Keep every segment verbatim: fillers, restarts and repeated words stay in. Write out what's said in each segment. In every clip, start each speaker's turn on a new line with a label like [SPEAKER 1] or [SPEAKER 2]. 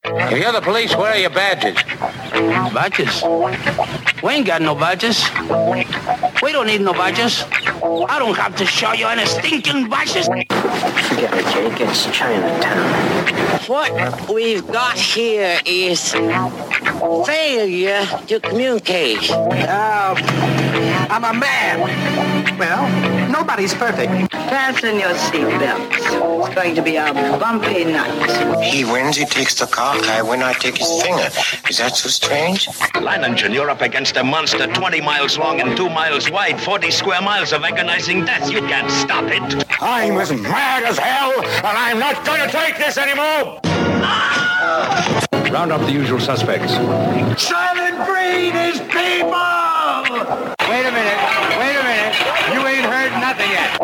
[SPEAKER 1] If you're the police, where are your badges?
[SPEAKER 2] Badges? We ain't got no badges. We don't need no badges. I don't have to show you any stinking badges.
[SPEAKER 3] Forget it, Jake. It's Chinatown.
[SPEAKER 4] What we've got here is failure to communicate.
[SPEAKER 5] Uh, I'm a man. Well, nobody's perfect.
[SPEAKER 4] Fasten your seatbelts. It's going to be a bumpy night.
[SPEAKER 6] He wins, he takes the cock. I win, I take his finger. Is that so strange?
[SPEAKER 7] Leiningen, you're up against a monster twenty miles long and two miles wide, forty square miles of agonizing death. You can't stop it.
[SPEAKER 1] I'm as mad as hell, and I'm not going to take this anymore!
[SPEAKER 8] Round up the usual suspects.
[SPEAKER 1] Silent Breed is people!
[SPEAKER 5] Wait a minute. Wait a minute. You ain't heard nothing yet.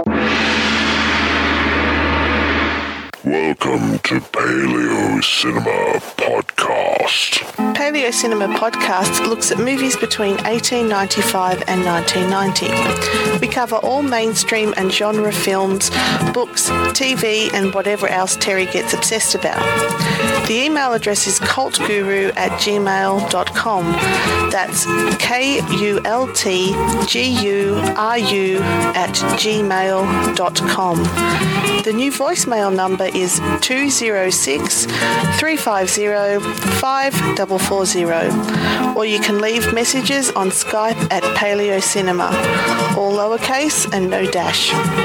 [SPEAKER 9] Welcome to Paleo Cinema Podcast.
[SPEAKER 10] Paleo Cinema Podcast looks at movies between eighteen ninety-five and nineteen ninety. We cover all mainstream and genre films, books, T V, and whatever else Terry gets obsessed about. The email address is cultguru at gmail dot com. That's K U L T G U R U at gmail dot com. The new voicemail number is two oh six, three five oh, five four four oh, or you can leave messages on Skype at Paleo Cinema, all lowercase and no dash.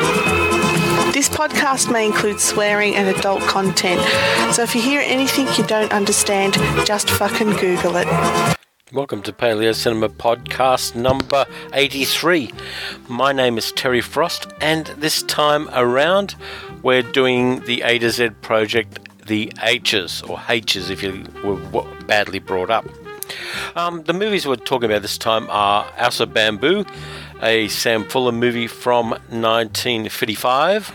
[SPEAKER 10] This podcast may include swearing and adult content, so if you hear anything you don't understand, just fucking Google it.
[SPEAKER 11] Welcome to Paleo Cinema Podcast number eighty-three. My name is Terry Frost, and this time around we're doing the A to Z project, the H's, or H's if you were badly brought up. Um, the movies we're talking about this time are House of Bamboo, a Sam Fuller movie from nineteen fifty-five,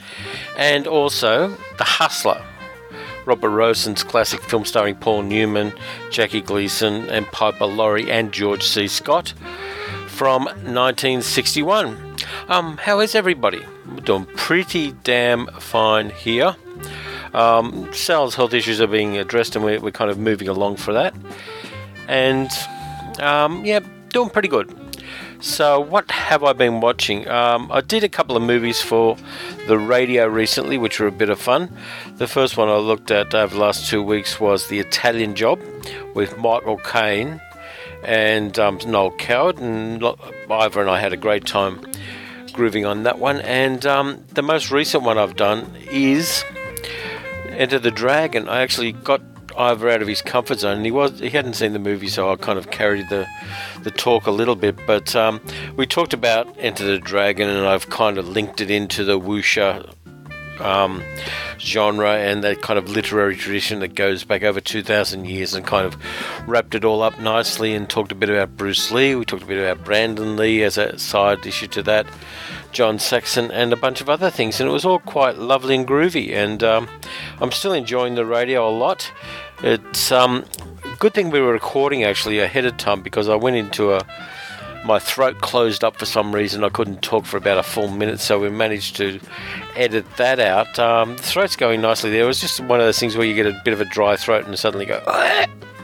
[SPEAKER 11] and also The Hustler, Robert Roson's classic film starring Paul Newman, Jackie Gleason, and Piper Laurie, and George C. Scott from nineteen sixty-one. Um, how is everybody? We're doing pretty damn fine here. Um, Sal's health issues are being addressed, and we're, we're kind of moving along for that. And um, yeah, doing pretty good. So what have I been watching? Um, I did a couple of movies for the radio recently, which were a bit of fun. The first one I looked at over the last two weeks was The Italian Job with Michael Caine and um, Noel Coward, and Ivor and I had a great time grooving on that one. And um, the most recent one I've done is Enter the Dragon. I actually got Ivor out of his comfort zone, and he was he hadn't seen the movie, so I kind of carried the the talk a little bit. But um, we talked about Enter the Dragon, and I've kind of linked it into the wuxia um, genre and that kind of literary tradition that goes back over two thousand years, and kind of wrapped it all up nicely, and talked a bit about Bruce Lee. We talked a bit about Brandon Lee as a side issue to that, John Saxon, and a bunch of other things, and it was all quite lovely and groovy, and um, I'm still enjoying the radio a lot. It's um, a good thing we were recording actually ahead of time, because I went into a my throat closed up for some reason. I couldn't talk for about a full minute, so we managed to edit that out. Um, the throat's going nicely there. It was just one of those things where you get a bit of a dry throat and suddenly go Aah!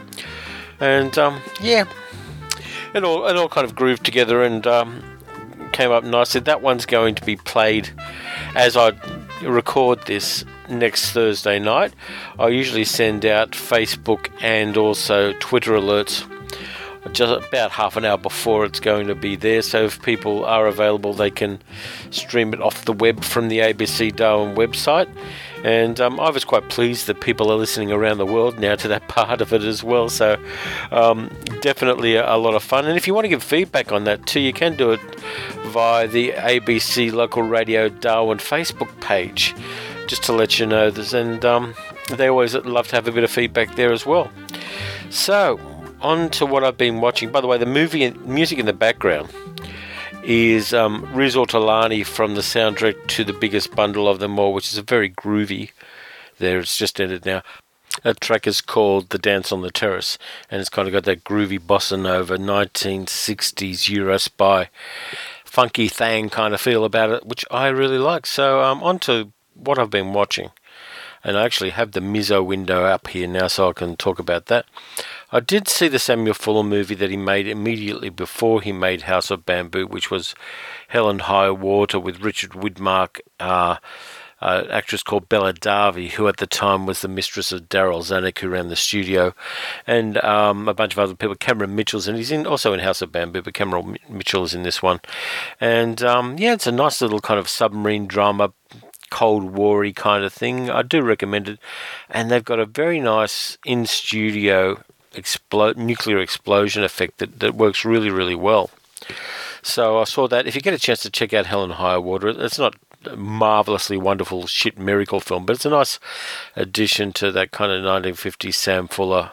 [SPEAKER 11] and um, yeah, it all it all kind of grooved together and um, came up nicely. That one's going to be played as I record this next Thursday night. I usually send out Facebook and also Twitter alerts just about half an hour before it's going to be there, so if people are available they can stream it off the web from the A B C Darwin website. And um, I was quite pleased that people are listening around the world now to that part of it as well, so um, definitely a, a lot of fun. And if you want to give feedback on that too, you can do it via the A B C Local Radio Darwin Facebook page, just to let you know this, and um, they always love to have a bit of feedback there as well. So on to what I've been watching. By the way, the movie and music in the background is um, Riz Ortolani from the soundtrack to The Biggest Bundle of Them All, which is a very groovy. There, it's just ended now. That track is called The Dance on the Terrace, and it's kind of got that groovy bossa nova nineteen sixties Euro spy funky thang kind of feel about it, which I really like. So um, on to what I've been watching. And I actually have the Mizzo window up here now, so I can talk about that. I did see the Samuel Fuller movie that he made immediately before he made House of Bamboo, which was Hell and High Water with Richard Widmark, uh, uh, an actress called Bella Davy, who at the time was the mistress of Daryl Zanuck, who ran the studio, and um, a bunch of other people. Cameron Mitchell's, and he's in, also in House of Bamboo, but Cameron Mitchell is in this one. And um, yeah, it's a nice little kind of submarine drama, Cold War-y kind of thing. I do recommend it. And they've got a very nice in-studio Explo- nuclear explosion effect that, that works really, really well. So I saw that. If you get a chance to check out Hell and High Water, it's not a marvellously wonderful shit miracle film, but it's a nice addition to that kind of nineteen fifties Sam Fuller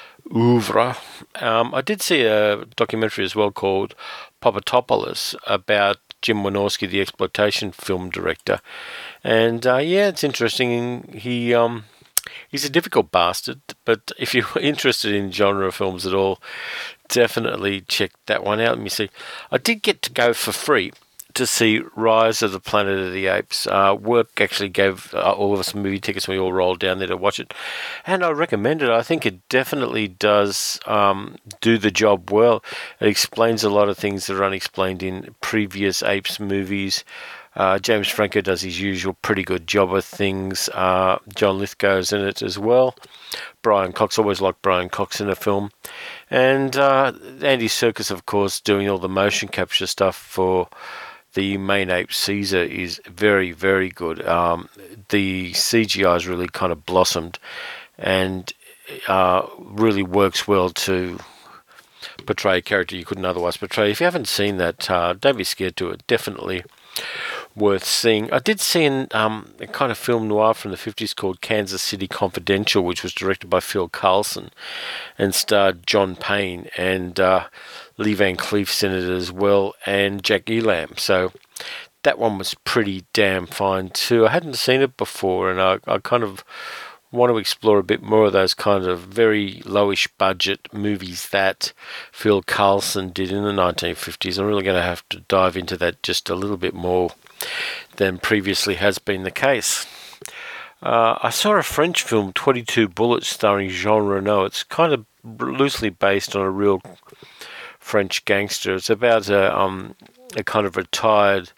[SPEAKER 11] oeuvre. Um, I did see a documentary as well called Popatopoulos about Jim Wynorski, the exploitation film director. And uh, yeah, it's interesting. He... Um, He's a difficult bastard, but if you're interested in genre films at all, definitely check that one out. Let me see. I did get to go for free to see Rise of the Planet of the Apes. Uh, work actually gave uh, all of us movie tickets, and we all rolled down there to watch it. And I recommend it. I think it definitely does um, do the job well. It explains a lot of things that are unexplained in previous Apes movies. Uh, James Franco does his usual pretty good job of things. Uh, John Lithgow's in it as well. Brian Cox, always like Brian Cox in a film. And uh, Andy Serkis, of course, doing all the motion capture stuff for the main ape Caesar is very, very good. Um, the C G I has really kind of blossomed and uh, really works well to portray a character you couldn't otherwise portray. If you haven't seen that, uh, don't be scared to it. Definitely worth seeing. I did see an, um, a kind of film noir from the fifties called Kansas City Confidential, which was directed by Phil Carlson and starred John Payne, and uh, Lee Van Cleef's in it as well, and Jack Elam. So that one was pretty damn fine too. I hadn't seen it before, and I, I kind of want to explore a bit more of those kind of very lowish budget movies that Phil Carlson did in the nineteen fifties. I'm really going to have to dive into that just a little bit more than previously has been the case. Uh, I saw a French film, twenty-two Bullets, starring Jean Reno. It's kind of loosely based on a real French gangster. It's about a, um, a kind of retired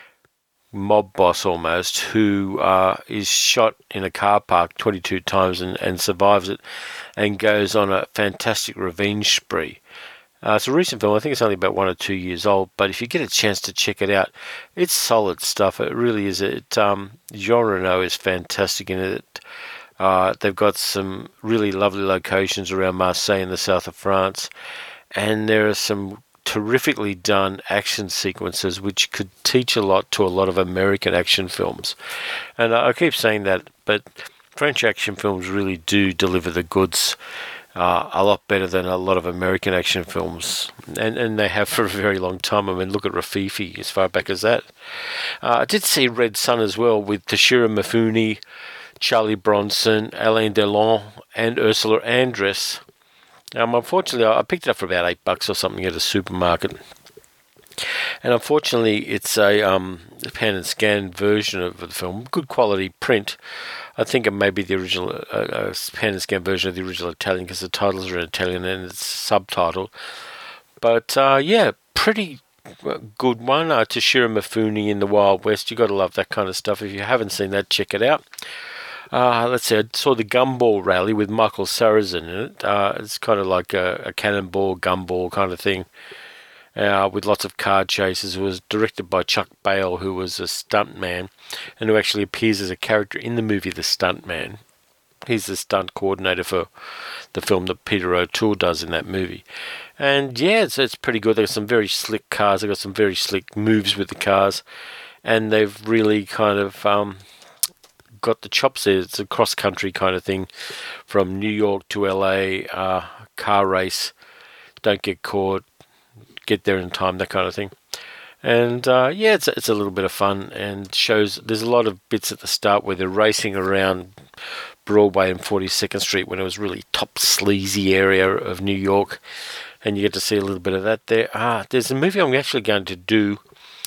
[SPEAKER 11] mob boss almost who uh, is shot in a car park twenty-two times and, and survives it and goes on a fantastic revenge spree. Uh, it's a recent film. I think it's only about one or two years old, but if you get a chance to check it out, it's solid stuff. It really is. It um, Jean Reno is fantastic in it. Uh, they've got some really lovely locations around Marseille in the south of France, and there are some terrifically done action sequences which could teach a lot to a lot of American action films. And I keep saying that, but French action films really do deliver the goods uh, a lot better than a lot of American action films, and, and they have for a very long time. I mean, look at Rafifi, as far back as that. Uh, I did see Red Sun as well, with Toshiro Mifune, Charlie Bronson, Alain Delon, and Ursula Andress. Um, unfortunately, I picked it up for about eight bucks or something at a supermarket, and unfortunately, it's a um, pan and scan version of the film, good quality print. I think it may be the original uh, uh, pan and scan version of the original Italian, because the titles are in Italian and it's subtitled. But uh, yeah, pretty good one. Uh, Toshiro Mifune in the Wild West. You got to love that kind of stuff. If you haven't seen that, check it out. Uh, let's see, I saw the Gumball Rally with Michael Sarrazin in it. Uh, it's kind of like a, a cannonball, gumball kind of thing, uh, with lots of car chases. It was directed by Chuck Bale, who was a stuntman, and who actually appears as a character in the movie The Stuntman. He's the stunt coordinator for the film that Peter O'Toole does in that movie. And yeah, it's, it's pretty good. They've got some very slick cars. They've got some very slick moves with the cars, and they've really kind of... Um, got the chops there. It's a cross-country kind of thing from New York to L A, uh, car race, don't get caught, get there in time, that kind of thing. And uh, yeah, it's, it's a little bit of fun, and shows there's a lot of bits at the start where they're racing around Broadway and forty-second Street when it was really top sleazy area of New York, and you get to see a little bit of that there. Ah, there's a movie I'm actually going to do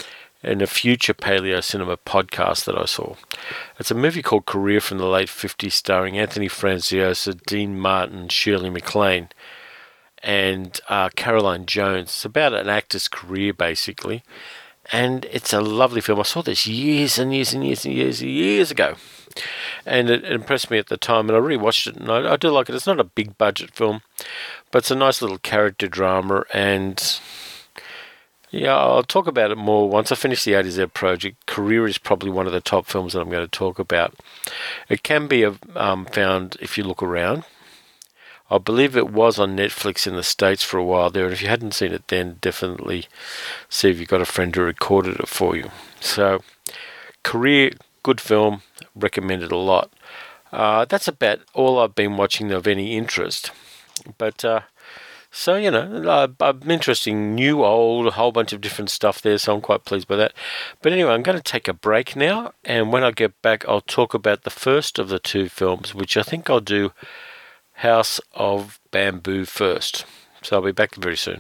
[SPEAKER 11] in a future Paleo Cinema podcast that I saw. It's a movie called Career from the late fifties, starring Anthony Franciosa, Dean Martin, Shirley MacLaine, and uh, Caroline Jones. It's about an actor's career, basically. And it's a lovely film. I saw this years and years and years and years and years ago. And it, it impressed me at the time, and I rewatched it, and I, I do like it. It's not a big budget film, but it's a nice little character drama, and yeah, I'll talk about it more once I finish the A to Z project. Career is probably one of the top films that I'm going to talk about. It can be um, found if you look around. I believe it was on Netflix in the States for a while there, and if you hadn't seen it then, definitely see if you've got a friend who recorded it for you. So, Career, good film, recommended a lot. Uh, that's about all I've been watching of any interest. But, uh, so, you know, I'm interested in new, old, a whole bunch of different stuff there, so I'm quite pleased by that. But anyway, I'm going to take a break now, and when I get back, I'll talk about the first of the two films, which I think I'll do House of Bamboo first. So I'll be back very soon.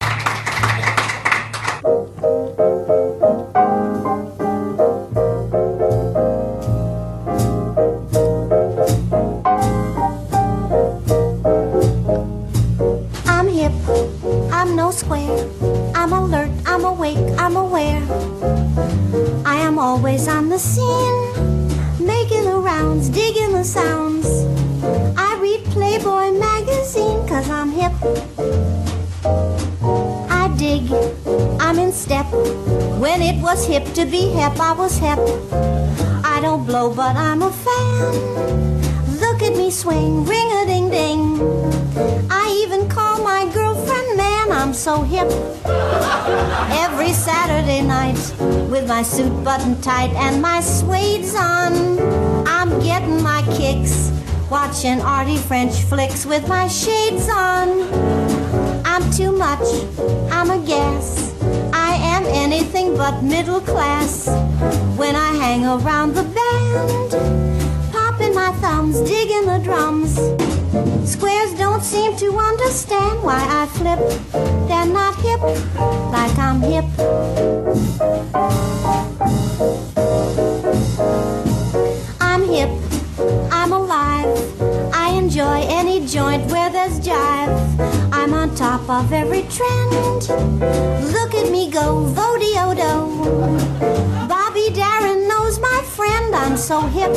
[SPEAKER 8] I'm hip, I'm no square, I'm alert, I'm awake, I'm aware. I am always on the scene, making the rounds, digging the sounds. I read Playboy magazine 'cause I'm hip. I dig, I'm in step. When it was hip to be hip, I was hip. I don't blow, but I'm a fan. Look at me swing, ring-a-ding-ding. I even call my girlfriend man, I'm so hip. Every Saturday night, with my suit buttoned tight and my suede's on, I'm getting my kicks, watching arty French flicks with my shades on. I'm too much, I'm a gas. I am anything but middle class. When I hang around the band, popping my thumbs, digging the drums. Squares don't seem to understand why I flip. They're not hip like I'm hip. I'm hip, I'm alive. I enjoy any joint where there's jive. I'm on top of every trend. Look at me go, vo-de-o-do. Bobby Darin knows my friend. I'm so hip.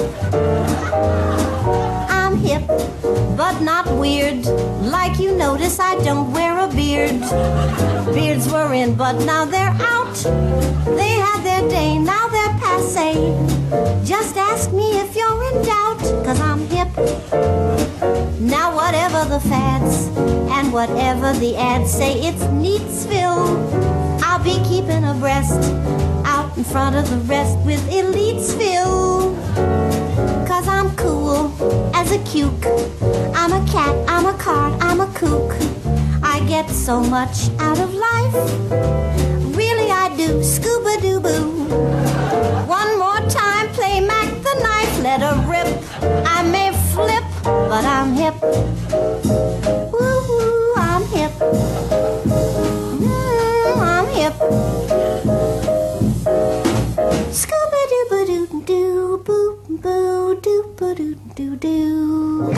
[SPEAKER 8] I'm hip, but not weird. Like you notice, I don't wear a beard. Beards were in, but now they're out. They had their day, now they're passé. Just ask me if you're in doubt, 'cause I'm hip. Now whatever the fads and whatever the ads say, it's Neatsville. I'll be keeping abreast, out in front of the rest with Elitesville. 'Cause I'm cool as a cuke. I'm a cat, I'm a card, I'm a kook. I get so much out of life. Really I do, scuba-doo-boo. One more time, play Mac the knife, let her rip. I may flip, but I'm hip. Woo-hoo, I'm hip. Mm, I'm hip. Scuba-doo-ba-doo-doo, boo-boo, doo-ba-doo-doo-doo.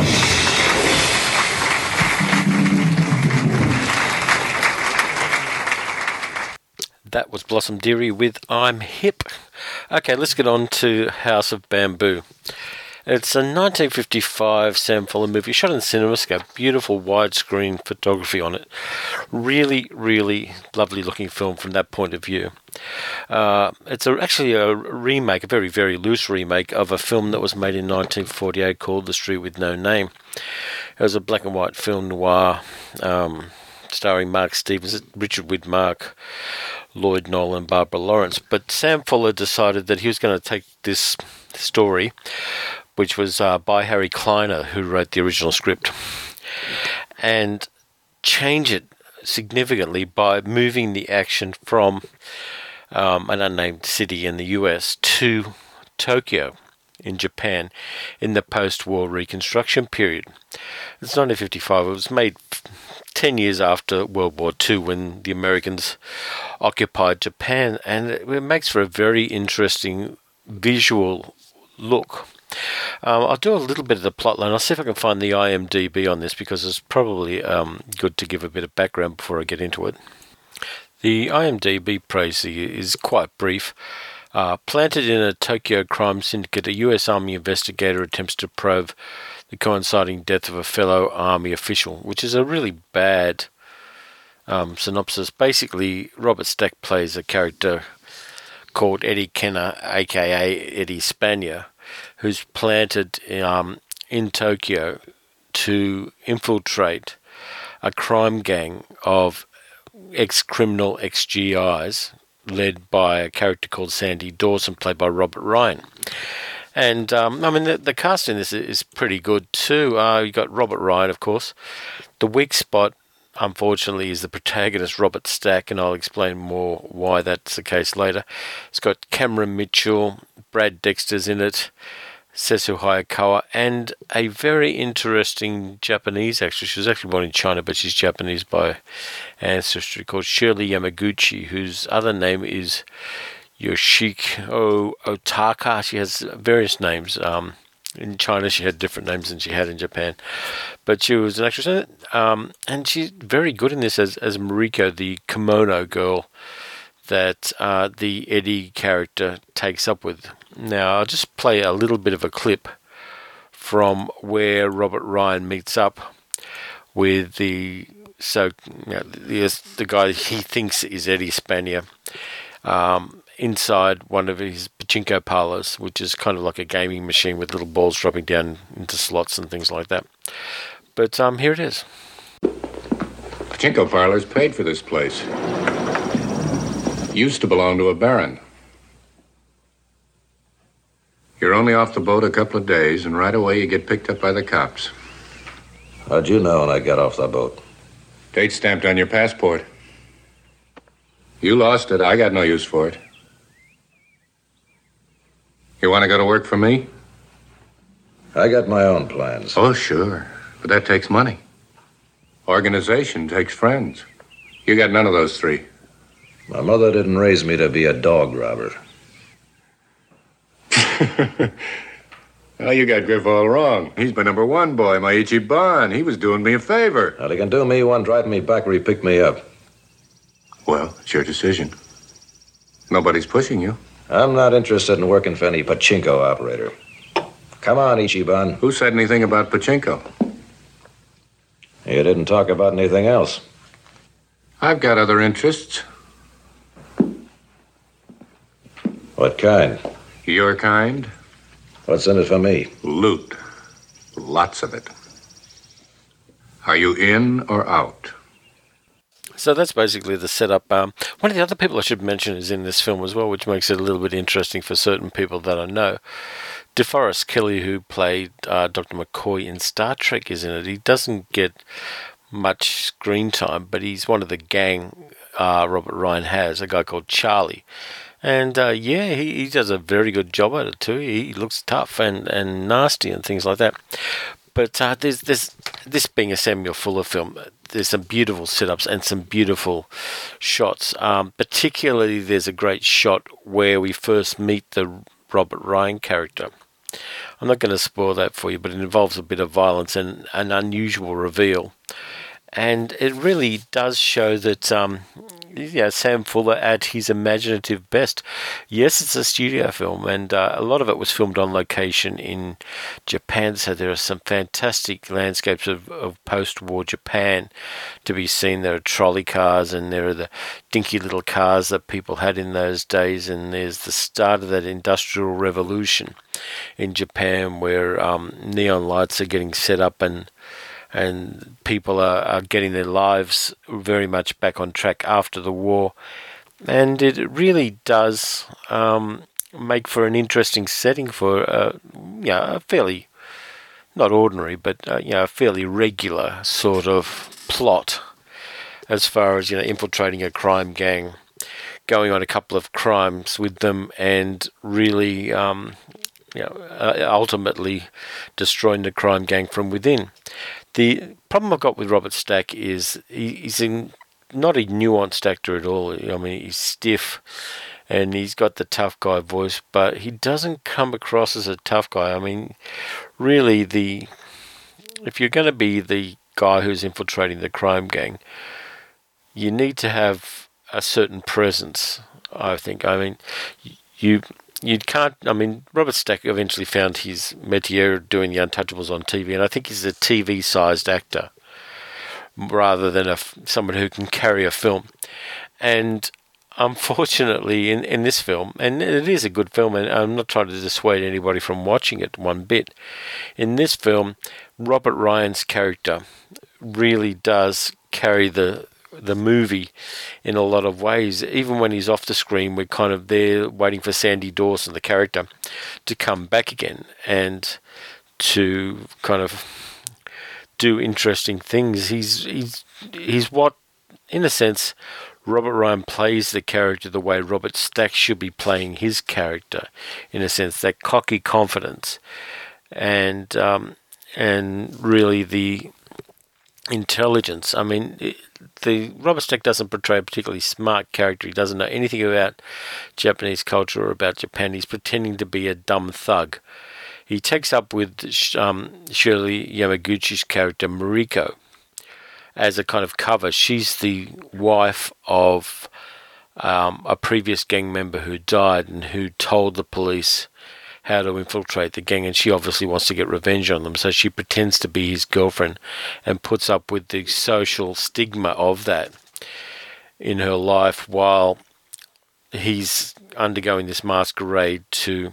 [SPEAKER 11] That was Blossom Dearie with I'm Hip. Okay, let's get on to House of Bamboo. It's a nineteen fifty-five Sam Fuller movie shot in CinemaScope. Beautiful widescreen photography on it. Really, really lovely looking film from that point of view. Uh, it's a, actually a remake, a very, very loose remake of a film that was made in nineteen forty-eight called The Street with No Name. It was a black and white film noir um, starring Mark Stevens, Richard Widmark, Lloyd Nolan, Barbara Lawrence. But Sam Fuller decided that he was going to take this story, which was uh, by Harry Kleiner, who wrote the original script, and change it significantly by moving the action from um, an unnamed city in the U S to Tokyo in Japan in the post-war reconstruction period. It's nineteen fifty-five. It was made ten years after World War Two, when the Americans occupied Japan, and it makes for a very interesting visual look. Um, I'll do a little bit of the plotline. I'll see if I can find the I M D B on this, because it's probably um, good to give a bit of background before I get into it. The I M D B praise is quite brief. Uh, planted in a Tokyo crime syndicate, a U S Army investigator attempts to probe the coinciding death of a fellow Army official, which is a really bad um, synopsis. Basically, Robert Stack plays a character called Eddie Kenner, aka Eddie Spanier, who's planted um, in Tokyo to infiltrate a crime gang of ex-criminal ex-G Is led by a character called Sandy Dawson, played by Robert Ryan. And, um, I mean, the, the cast in this is pretty good too. Uh, you got Robert Ryan, of course. The weak spot, unfortunately, is the protagonist, Robert Stack, and I'll explain more why that's the case later. It's got Cameron Mitchell, Brad Dexter's in it, Setsu Hayakawa, and a very interesting Japanese actress. She was actually born in China, but she's Japanese by ancestry, called Shirley Yamaguchi, whose other name is Yoshiko Otaka. She has various names. Um, in China, she had different names than she had in Japan. But she was an actress in it, um, and she's very good in this as, as Mariko, the kimono girl that uh, the Eddie character takes up with. Now, I'll just play a little bit of a clip from where Robert Ryan meets up with the so you know, the, the guy he thinks is Eddie Spanier um, inside one of his pachinko parlors, which is kind of like a gaming machine with little balls dropping down into slots and things like that. But um, here it is.
[SPEAKER 12] Pachinko parlors paid for this place. Used to belong to a baron. You're only off the boat a couple of days, and right away you get picked up by the cops.
[SPEAKER 13] How'd you know when I got off the boat?
[SPEAKER 12] Date stamped on your passport. You lost it. I got no use for it. You want to go to work for me?
[SPEAKER 13] I got my own plans.
[SPEAKER 12] Oh, sure. But that takes money. Organization takes friends. You got none of those three.
[SPEAKER 13] My mother didn't raise me to be a dog robber.
[SPEAKER 12] Well, you got Griff all wrong. He's my number one boy, my Ichiban. He was doing me a favor.
[SPEAKER 13] Well, he can do me one driving me back where he picked me up.
[SPEAKER 12] Well, it's your decision. Nobody's pushing you.
[SPEAKER 13] I'm not interested in working for any pachinko operator. Come on, Ichiban.
[SPEAKER 12] Who said anything about pachinko?
[SPEAKER 13] You didn't talk about anything else.
[SPEAKER 12] I've got other interests.
[SPEAKER 13] What kind?
[SPEAKER 12] Your kind?
[SPEAKER 13] What's in it for me?
[SPEAKER 12] Loot. Lots of it. Are you in or out?
[SPEAKER 11] So that's basically the setup. Um, one of the other people I should mention is in this film as well, which makes it a little bit interesting for certain people that I know. DeForest Kelly, who played uh, Doctor McCoy in Star Trek, is in it. He doesn't get much screen time, but he's one of the gang uh, Robert Ryan has, a guy called Charlie. And, uh, yeah, he, he does a very good job at it, too. He looks tough and, and nasty and things like that. But uh, there's, there's this being a Samuel Fuller film, there's some beautiful setups and some beautiful shots. Um, particularly, there's a great shot where we first meet the Robert Ryan character. I'm not going to spoil that for you, but it involves a bit of violence and an unusual reveal. And it really does show that um, yeah, Sam Fuller at his imaginative best. Yes, it's a studio film, and uh, a lot of it was filmed on location in Japan, so there are some fantastic landscapes of, of post-war Japan to be seen. There are trolley cars, and there are the dinky little cars that people had in those days, and there's the start of that industrial revolution in Japan where um, neon lights are getting set up and and people are, are getting their lives very much back on track after the war. And it really does um, make for an interesting setting for uh, you know, a fairly, not ordinary, but uh, you know, a fairly regular sort of plot as far as, you know, infiltrating a crime gang, going on a couple of crimes with them, and really um, you know, uh, ultimately destroying the crime gang from within. The problem I've got with Robert Stack is he, he's in, not a nuanced actor at all. I mean, he's stiff and he's got the tough guy voice, but he doesn't come across as a tough guy. I mean, really, the if you're going to be the guy who's infiltrating the crime gang, you need to have a certain presence, I think. I mean, you you can't... I mean, Robert Stack eventually found his métier doing The Untouchables on T V, and I think he's a T V-sized actor rather than a, someone who can carry a film. And unfortunately, in, in this film, and it is a good film, and I'm not trying to dissuade anybody from watching it one bit, in this film, Robert Ryan's character really does carry the the movie in a lot of ways. Even when he's off the screen, we're kind of there waiting for Sandy Dawson, the character, to come back again and to kind of do interesting things. He's he's he's what, in a sense, Robert Ryan plays the character the way Robert Stack should be playing his character, in a sense, that cocky confidence and um, and really the intelligence. I mean, it, the Robert Stack doesn't portray a particularly smart character. He doesn't know anything about Japanese culture or about Japan. He's pretending to be a dumb thug. He takes up with um, Shirley Yamaguchi's character Mariko as a kind of cover. She's the wife of um, a previous gang member who died and who told the police how to infiltrate the gang, and she obviously wants to get revenge on them, so she pretends to be his girlfriend and puts up with the social stigma of that in her life while he's undergoing this masquerade to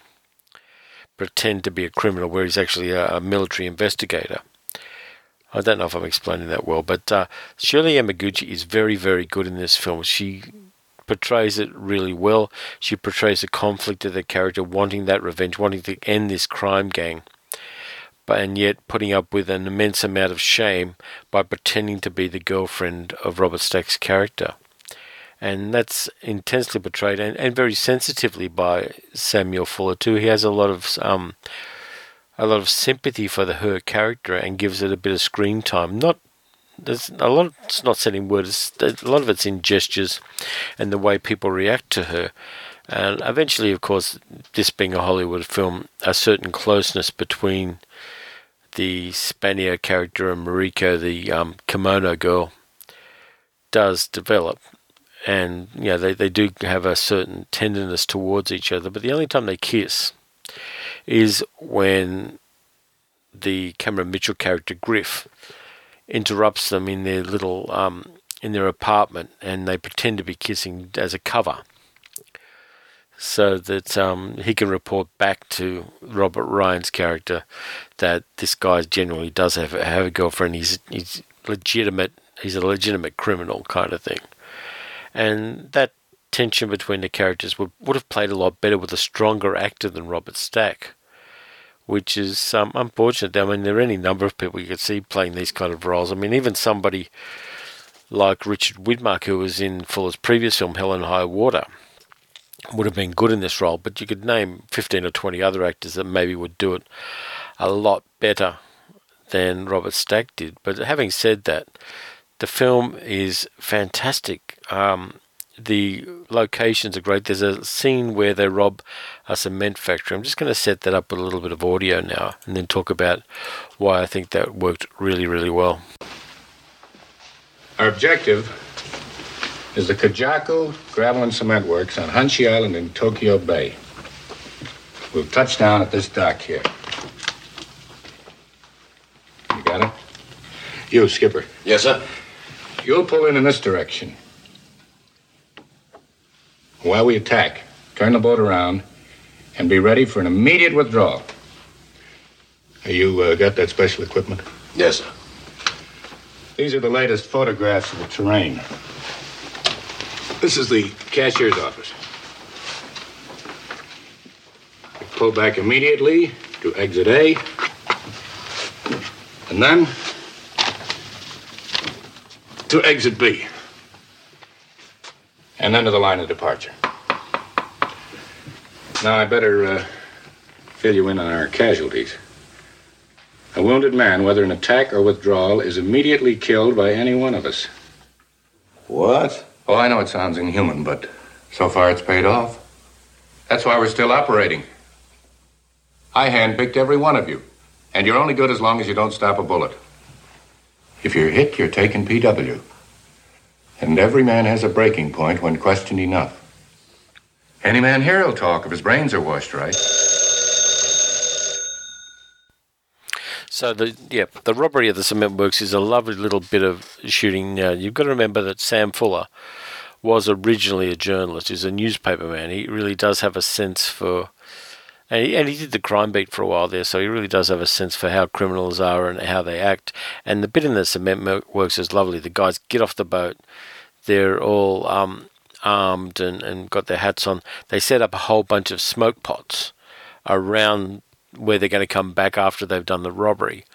[SPEAKER 11] pretend to be a criminal where he's actually a, a military investigator. I don't know if I'm explaining that well, but uh, Shirley Yamaguchi is very, very good in this film. She portrays it really well. She portrays the conflict of the character, wanting that revenge, wanting to end this crime gang, but and yet putting up with an immense amount of shame by pretending to be the girlfriend of Robert Stack's character. And that's intensely portrayed and, and very sensitively by Samuel Fuller too. He has a lot of um, a lot of sympathy for the her character and gives it a bit of screen time. Not There's a lot of, it's not said in words, a lot of it's in gestures and the way people react to her. And eventually, of course, this being a Hollywood film, a certain closeness between the Spanier character and Mariko, the um, kimono girl, does develop. And, you know, they, they do have a certain tenderness towards each other. But the only time they kiss is when the Cameron Mitchell character, Griff, interrupts them in their little um, in their apartment, and they pretend to be kissing as a cover, so that um, he can report back to Robert Ryan's character that this guy generally does have have a girlfriend. He's he's legitimate. He's a legitimate criminal kind of thing, and that tension between the characters would would have played a lot better with a stronger actor than Robert Stack, which is um, unfortunate. I mean, there are any number of people you could see playing these kind of roles. I mean, even somebody like Richard Widmark, who was in Fuller's previous film, Hell and High Water, would have been good in this role, but you could name fifteen or twenty other actors that maybe would do it a lot better than Robert Stack did. But having said that, the film is fantastic. Um, The locations are great. There's a scene where they rob a cement factory. I'm just going to set that up with a little bit of audio now and then talk about why I think that worked really, really well.
[SPEAKER 12] Our objective is the Kajaku Gravel and Cement Works on Hanshi Island in Tokyo Bay. We'll touch down at this dock here. You got it? You, Skipper.
[SPEAKER 13] Yes, sir.
[SPEAKER 12] You'll pull in in this direction. While we attack, turn the boat around and be ready for an immediate withdrawal. You uh, got that special equipment?
[SPEAKER 13] Yes, sir.
[SPEAKER 12] These are the latest photographs of the terrain. This is the cashier's office. You pull back immediately to exit A, and then to exit B. And then to the line of departure. Now, I better uh, fill you in on our casualties. A wounded man, whether in attack or withdrawal, is immediately killed by any one of us.
[SPEAKER 13] What?
[SPEAKER 12] Oh, I know it sounds inhuman, but so far it's paid off. That's why we're still operating. I handpicked every one of you, and you're only good as long as you don't stop a bullet. If you're hit, you're taken P W. And every man has a breaking point when questioned enough. Any man here will talk if his brains are washed right.
[SPEAKER 11] So the yeah, the robbery of the cement works is a lovely little bit of shooting. Now you've got to remember that Sam Fuller was originally a journalist. He's a newspaper man. He really does have a sense for, and he, and he did the crime beat for a while there. So he really does have a sense for how criminals are and how they act. And the bit in the cement works is lovely. The guys get off the boat. They're all um, armed and, and got their hats on. They set up a whole bunch of smoke pots around where they're going to come back after they've done the robbery.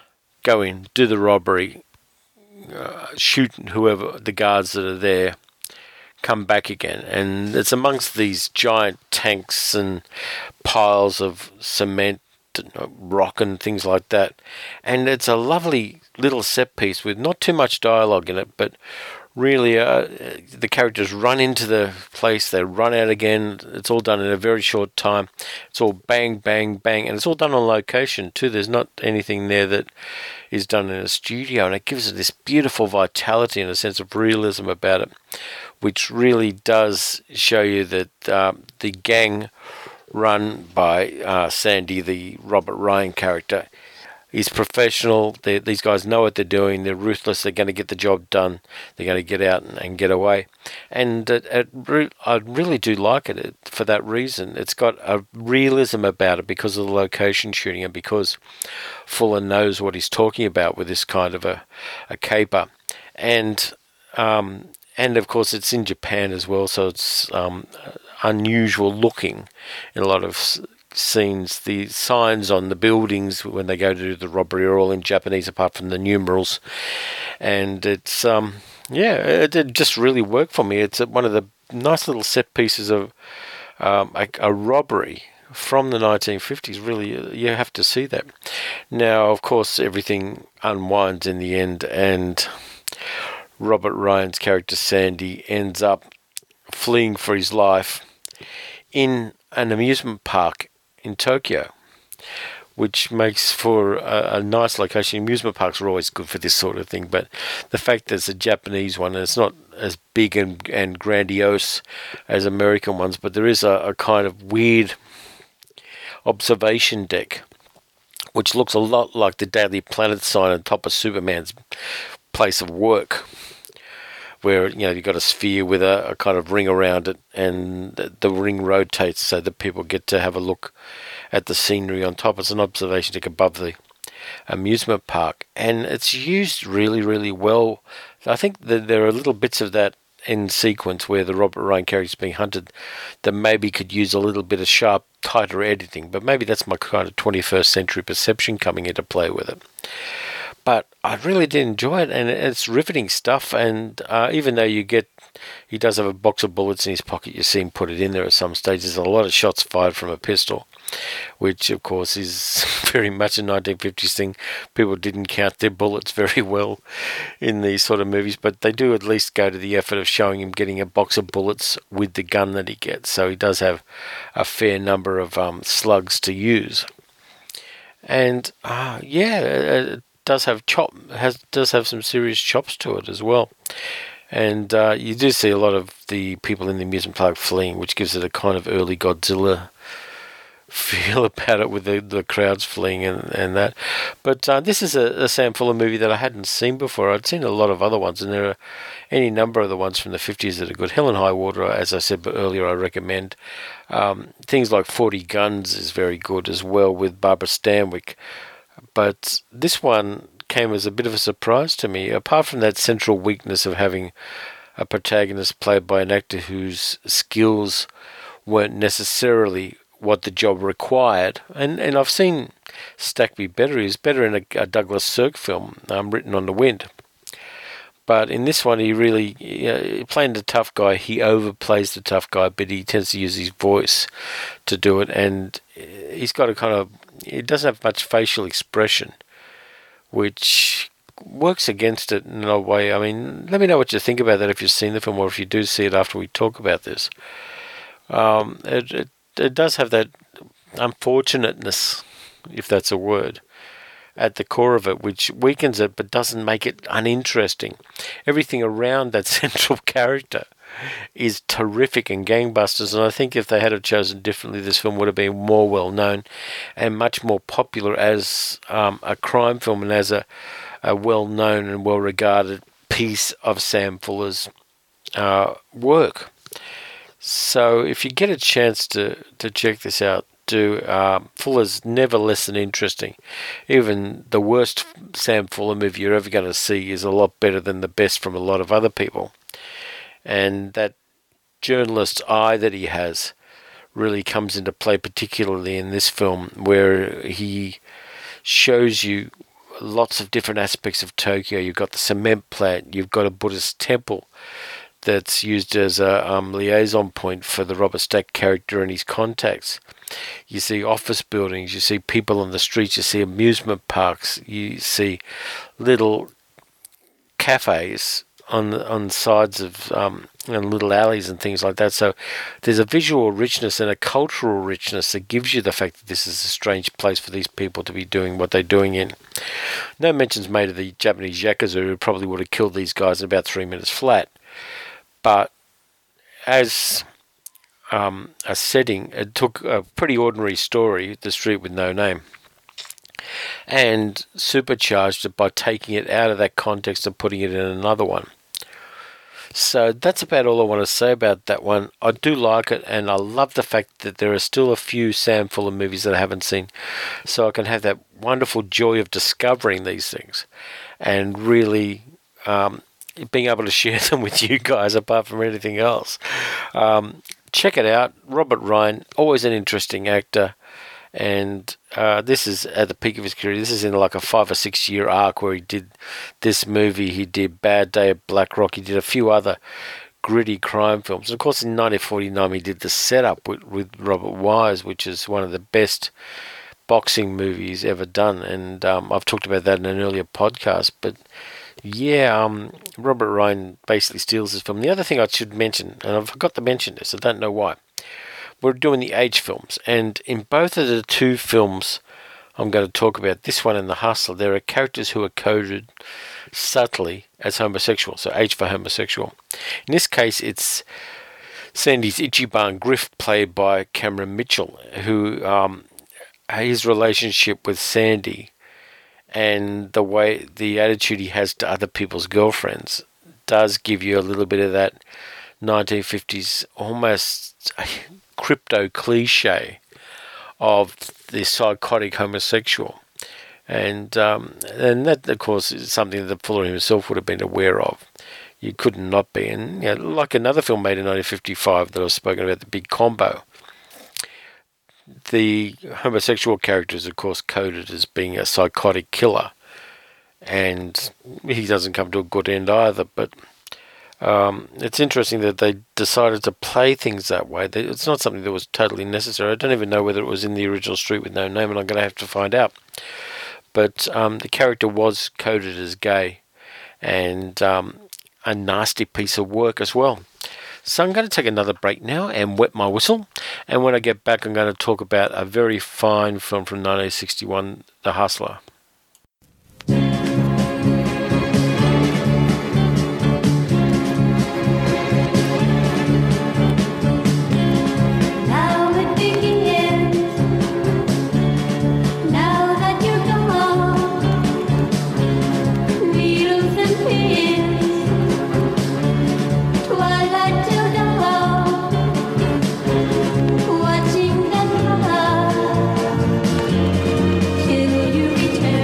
[SPEAKER 11] Go in, do the robbery, uh, shoot whoever, the guards that are there, come back again. And it's amongst these giant tanks and piles of cement and rock and things like that. And it's a lovely little set piece with not too much dialogue in it, but really uh, the characters run into the place, they run out again. It's all done in a very short time. It's all bang, bang, bang, and it's all done on location too. There's not anything there that is done in a studio, and it gives it this beautiful vitality and a sense of realism about it, which really does show you that uh, the gang run by uh, Sandy, the Robert Ryan character, is professional. They, these guys know what they're doing. They're ruthless. They're going to get the job done. They're going to get out and, and get away. And it, it re- I really do like it for that reason. It's got a realism about it because of the location shooting and because Fuller knows what he's talking about with this kind of a, a caper. And um, and of course it's in Japan as well, so it's um, unusual looking in a lot of scenes. The signs on the buildings when they go to do the robbery are all in Japanese apart from the numerals, and it's um yeah it, it just really worked for me. It's one of the nice little set pieces of um, a, a robbery from the nineteen fifties. Really, you have to see that. Now of course everything unwinds in the end, and Robert Ryan's character Sandy ends up fleeing for his life in an amusement park in Tokyo, which makes for a, a nice location. Amusement parks are always good for this sort of thing, but the fact that it's a Japanese one, and it's not as big and, and grandiose as American ones, but there is a, a kind of weird observation deck, which looks a lot like the Daily Planet sign on top of Superman's place of work, where, you know, you've got a sphere with a, a kind of ring around it, and the, the ring rotates so that people get to have a look at the scenery on top. It's an observation deck above the amusement park, and it's used really, really well. I think that there are little bits of that in sequence where the Robert Ryan character is being hunted that maybe could use a little bit of sharp, tighter editing, but maybe that's my kind of twenty-first century perception coming into play with it. But I really did enjoy it, and it's riveting stuff. And uh, even though you get, he does have a box of bullets in his pocket, you see him put it in there at some stage. There's a lot of shots fired from a pistol, which of course is very much a nineteen fifties thing. People didn't count their bullets very well in these sort of movies, but they do at least go to the effort of showing him getting a box of bullets with the gun that he gets. So he does have a fair number of um, slugs to use. And uh, yeah, it does have chop has does have some serious chops to it as well. And uh, you do see a lot of the people in the amusement park fleeing, which gives it a kind of early Godzilla feel about it with the, the crowds fleeing and, and that. But uh, this is a, a Sam Fuller movie that I hadn't seen before. I'd seen a lot of other ones, and there are any number of the ones from the fifties that are good. Hell and High Water, as I said earlier, I recommend. Um, things like forty Guns is very good as well with Barbara Stanwyck. But this one came as a bit of a surprise to me. Apart from that central weakness of having a protagonist played by an actor whose skills weren't necessarily what the job required, and and I've seen Stack be better. He's better in a, a Douglas Sirk film, um, Written on the Wind. But in this one, he really, you know, playing the tough guy, he overplays the tough guy, but he tends to use his voice to do it, and he's got a kind of, he doesn't have much facial expression which works against it in a way. I mean, let me know what you think about that if you've seen the film, or if you do see it after we talk about this. Um, it, it, it does have that unfortunateness, if that's a word, at the core of it, which weakens it but doesn't make it uninteresting. Everything around that central character is terrific and gangbusters, and I think if they had have chosen differently, this film would have been more well known and much more popular as um, a crime film and as a, a well known and well regarded piece of Sam Fuller's uh, work. So if you get a chance to, to check this out, do. Um, Fuller's never less than interesting. Even the worst Sam Fuller movie you're ever going to see is a lot better than the best from a lot of other people. And that journalist's eye that he has really comes into play, particularly in this film, where he shows you lots of different aspects of Tokyo. You've got the cement plant, you've got a Buddhist temple that's used as a um, liaison point for the Robert Stack character and his contacts. You see office buildings, you see people on the streets, you see amusement parks, you see little cafes on the, on sides of um, and little alleys and things like that. So there's a visual richness and a cultural richness that gives you the fact that this is a strange place for these people to be doing what they're doing in. No mention's made of the Japanese Yakuza, who probably would have killed these guys in about three minutes flat. But as um, a setting, it took a pretty ordinary story, The Street with No Name, and supercharged it by taking it out of that context and putting it in another one. So that's about all I want to say about that one. I do like it, and I love the fact that there are still a few Sam Fuller movies that I haven't seen, so I can have that wonderful joy of discovering these things and really um, being able to share them with you guys apart from anything else. Um, check it out. Robert Ryan, always an interesting actor. And uh, this is at the peak of his career. This is in like a five or six year arc where he did this movie. He did Bad Day at Black Rock. He did a few other gritty crime films. And of course, in nineteen forty-nine, he did The Setup with, with Robert Wise, which is one of the best boxing movies ever done. And um, I've talked about that in an earlier podcast. But yeah, um, Robert Ryan basically steals this film. The other thing I should mention, and I forgot to mention this, I don't know why. We're doing the age films, and in both of the two films I'm going to talk about, this one and The Hustler, there are characters who are coded subtly as homosexual, so age for homosexual. In this case, it's Sandy's Ichiban Griff, played by Cameron Mitchell, who um, his relationship with Sandy and the way, the attitude he has to other people's girlfriends does give you a little bit of that nineteen fifties almost crypto cliche of the psychotic homosexual, and um, and that of course is something that Fuller himself would have been aware of. You couldn't not be, and you know, like another film made in nineteen fifty-five that I've spoken about, The Big Combo. The homosexual character is of course coded as being a psychotic killer, and he doesn't come to a good end either. But Um, it's interesting that they decided to play things that way. It's not something that was totally necessary. I don't even know whether it was in the original Street with No Name, and I'm going to have to find out. But um, the character was coded as gay, and um, a nasty piece of work as well. So I'm going to take another break now and wet my whistle. And when I get back, I'm going to talk about a very fine film from nineteen sixty-one, The Hustler.
[SPEAKER 8] Watching them come out till you return.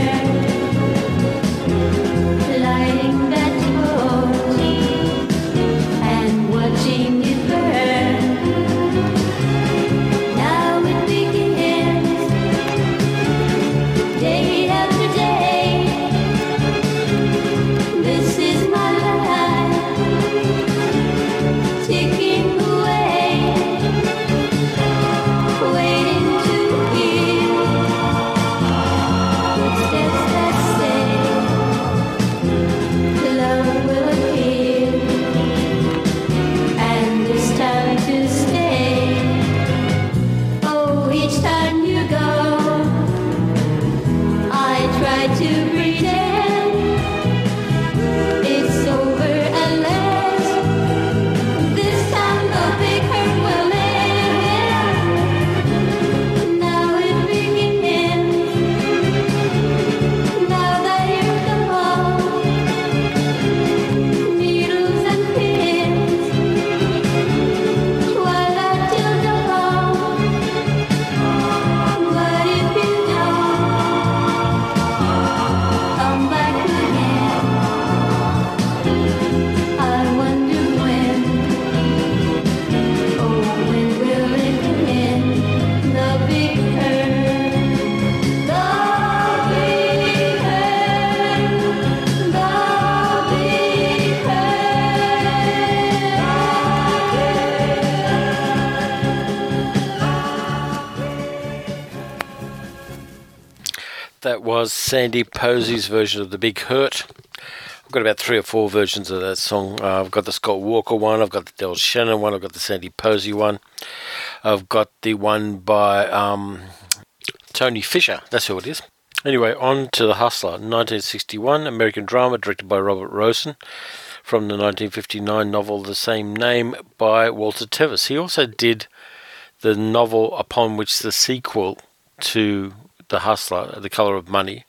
[SPEAKER 11] was Sandy Posey's version of The Big Hurt. I've got about three or four versions of that song. Uh, I've got the Scott Walker one, I've got the Del Shannon one, I've got the Sandy Posey one. I've got the one by um, Tony Fisher, that's who it is. Anyway, on to The Hustler, nineteen sixty-one, American drama directed by Robert Rosen, from the nineteen fifty-nine novel of the same name by Walter Tevis. He also did the novel upon which the sequel to The Hustler, The Colour of Money,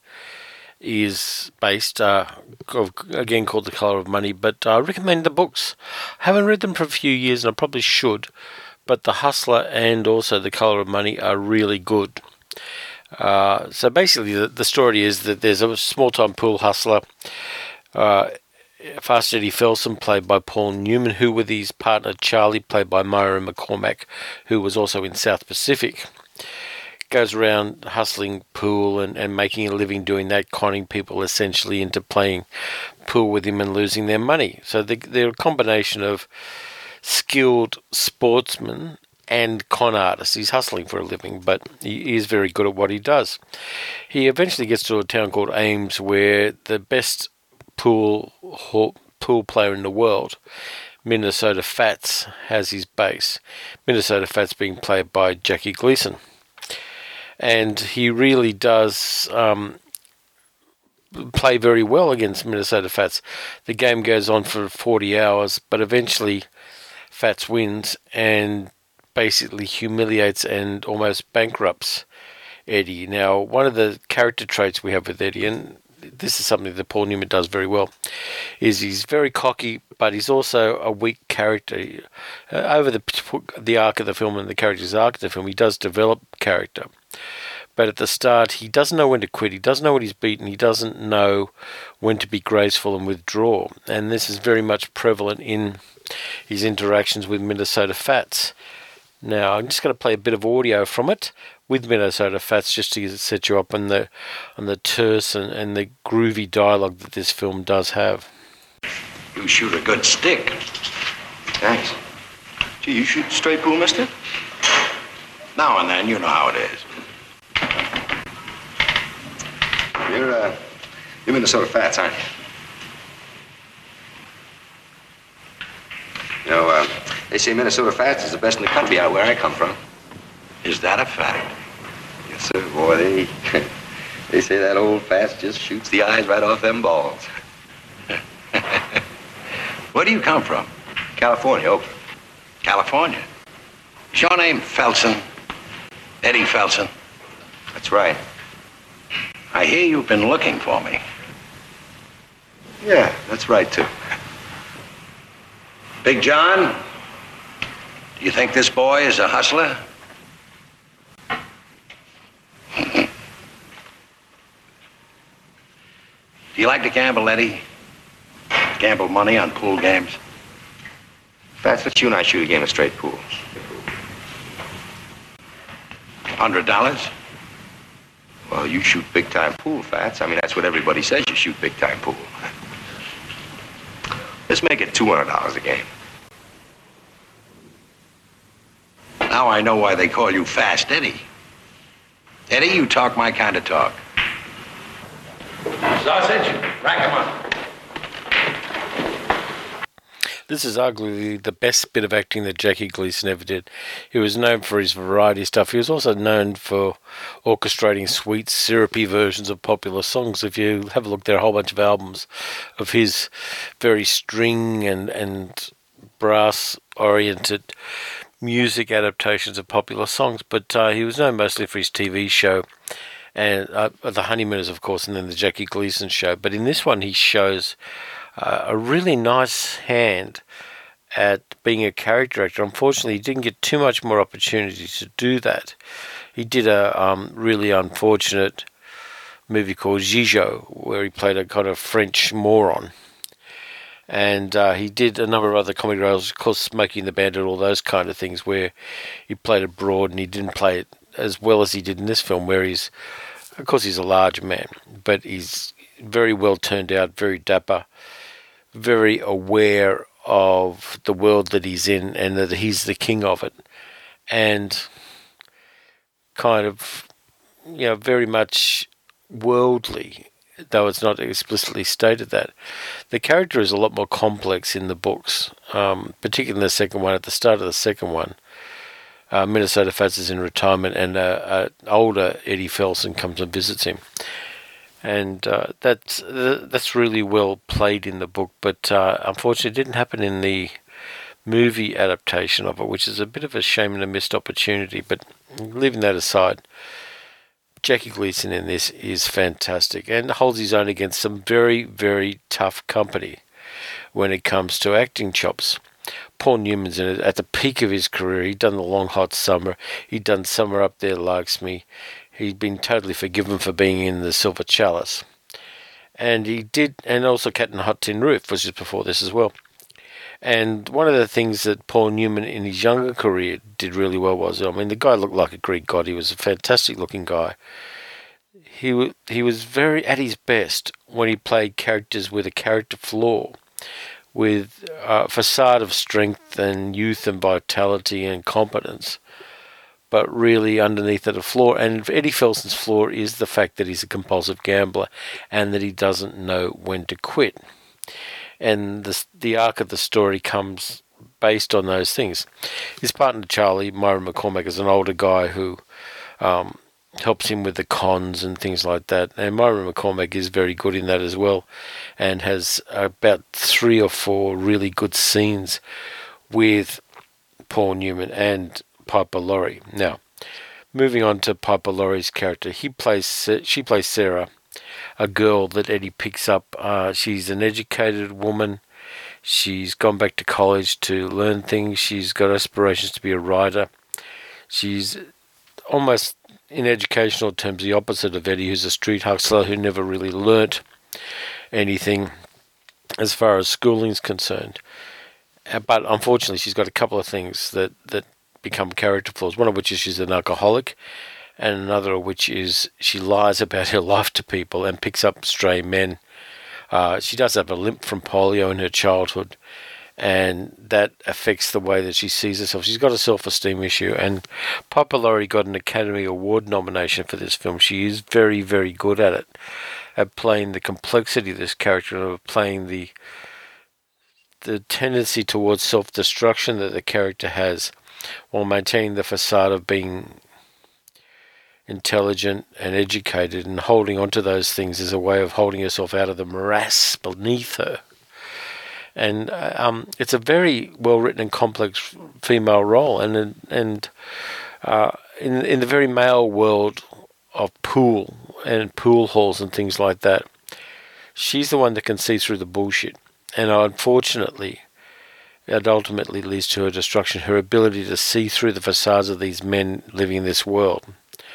[SPEAKER 11] is based, uh, again called The Colour of Money, but I recommend the books. I haven't read them for a few years and I probably should, but The Hustler and also The Colour of Money are really good. Uh, so basically the, the story is that there's a small-time pool hustler, uh, Fast Eddie Felsen, played by Paul Newman, who with his partner Charlie, played by Myra McCormack, who was also in South Pacific, goes around hustling pool and, and making a living doing that, conning people essentially into playing pool with him and losing their money. So they, they're a combination of skilled sportsmen and con artist. He's hustling for a living, but he is very good at what he does. He eventually gets to a town called Ames, where the best pool pool player in the world, Minnesota Fats, has his base. Minnesota Fats being played by Jackie Gleason. And he really does um, play very well against Minnesota Fats. The game goes on for forty hours, but eventually Fats wins and basically humiliates and almost bankrupts Eddie. Now, one of the character traits we have with Eddie, and this is something that Paul Newman does very well, is he's very cocky, but he's also a weak character. Uh, over the the arc of the film and the character's arc of the film, he does develop character. But at the start, he doesn't know when to quit. He doesn't know when he's beaten. He doesn't know when to be graceful and withdraw. And this is very much prevalent in his interactions with Minnesota Fats. Now, I'm just going to play a bit of audio from it with Minnesota Fats just to set you up on the on the terse and, and the groovy dialogue that this film does have.
[SPEAKER 7] You shoot a good stick.
[SPEAKER 12] Thanks. Gee, you shoot straight pool, mister?
[SPEAKER 7] Now and then, you know how it is.
[SPEAKER 12] You're, uh, you're Minnesota Fats, aren't you? You know, uh, they say Minnesota Fats is the best in the country out where I come from.
[SPEAKER 7] Is that a fact?
[SPEAKER 12] Yes, sir. Boy, they they say that old Fats just shoots the eyes right off them balls.
[SPEAKER 7] Where do you come from?
[SPEAKER 12] California, Oakland.
[SPEAKER 7] California? Is your name Felsen? Eddie Felsen?
[SPEAKER 12] That's right.
[SPEAKER 7] I hear you've been looking for me.
[SPEAKER 12] Yeah, that's right, too.
[SPEAKER 7] Big John, do you think this boy is a hustler? Do you like to gamble, Eddie? Gamble money on pool games?
[SPEAKER 12] Fats, let's you and I shoot a game of straight pool.
[SPEAKER 7] Hundred dollars?
[SPEAKER 12] Well, you shoot big-time pool, Fats. I mean, that's what everybody says, you shoot big-time pool. Let's make it two hundred dollars a game.
[SPEAKER 7] Now I know why they call you Fast Eddie. Eddie, you talk my kind of talk. Sausage, crack 'em up.
[SPEAKER 11] This is arguably the best bit of acting that Jackie Gleason ever did. He was known for his variety stuff. He was also known for orchestrating sweet, syrupy versions of popular songs. If you have a look, there are a whole bunch of albums of his very string and, and brass-oriented music adaptations of popular songs. But uh, he was known mostly for his T V show, and uh, The Honeymooners, of course, and then the Jackie Gleason show. But in this one, he shows Uh, a really nice hand at being a character actor. Unfortunately, he didn't get too much more opportunity to do that. He did a um, really unfortunate movie called Gigot, where he played a kind of French moron. And uh, he did a number of other comedy roles, of course, Smokey and the Bandit, all those kind of things, where he played it broad and he didn't play it as well as he did in this film, where he's, of course, he's a large man, but he's very well turned out, very dapper, very aware of the world that he's in and that he's the king of it, and kind of, you know, very much worldly, though it's not explicitly stated that. The character is a lot more complex in the books, um, particularly in the second one. At the start of the second one, uh, Minnesota Fats is in retirement, and uh, an older Eddie Felson comes and visits him. And uh, that's uh, that's really well played in the book, but uh, unfortunately it didn't happen in the movie adaptation of it, which is a bit of a shame and a missed opportunity. But leaving that aside, Jackie Gleason in this is fantastic and holds his own against some very, very tough company when it comes to acting chops. Paul Newman's in it at the peak of his career. He'd done The Long Hot Summer. He'd done Summer Up There Likes Me. He'd been totally forgiven for being in The Silver Chalice. And he did, and also Cat in the Hot Tin Roof, which is before this as well. And one of the things that Paul Newman in his younger career did really well was, I mean, the guy looked like a Greek god. He was a fantastic looking guy. He, w- he was very at his best when he played characters with a character flaw, with a facade of strength and youth and vitality and competence, but really underneath it a flaw. And Eddie Felson's flaw is the fact that he's a compulsive gambler and that he doesn't know when to quit. And the, the arc of the story comes based on those things. His partner Charlie, Myron McCormack, is an older guy who um, helps him with the cons and things like that. And Myron McCormack is very good in that as well, and has about three or four really good scenes with Paul Newman and Piper Laurie. Now, moving on to Piper Laurie's character, he plays she plays Sarah, a girl that Eddie picks up. Uh, she's an educated woman. She's gone back to college to learn things. She's got aspirations to be a writer. She's almost, in educational terms, the opposite of Eddie, who's a street hustler who never really learnt anything as far as schooling's concerned. But unfortunately, she's got a couple of things that, that become character flaws, one of which is she's an alcoholic, and another of which is she lies about her life to people and picks up stray men. Uh, she does have a limp from polio in her childhood, and that affects the way that she sees herself. She's got a self-esteem issue, and Piper Laurie got an Academy Award nomination for this film. She is very, very good at it, at playing the complexity of this character, of playing the the tendency towards self-destruction that the character has, while maintaining the facade of being intelligent and educated, and holding on to those things as a way of holding herself out of the morass beneath her. And um, it's a very well-written and complex female role, and and uh, in in the very male world of pool and pool halls and things like that, she's the one that can see through the bullshit. And unfortunately, it ultimately leads to her destruction. Her ability to see through the facades of these men living in this world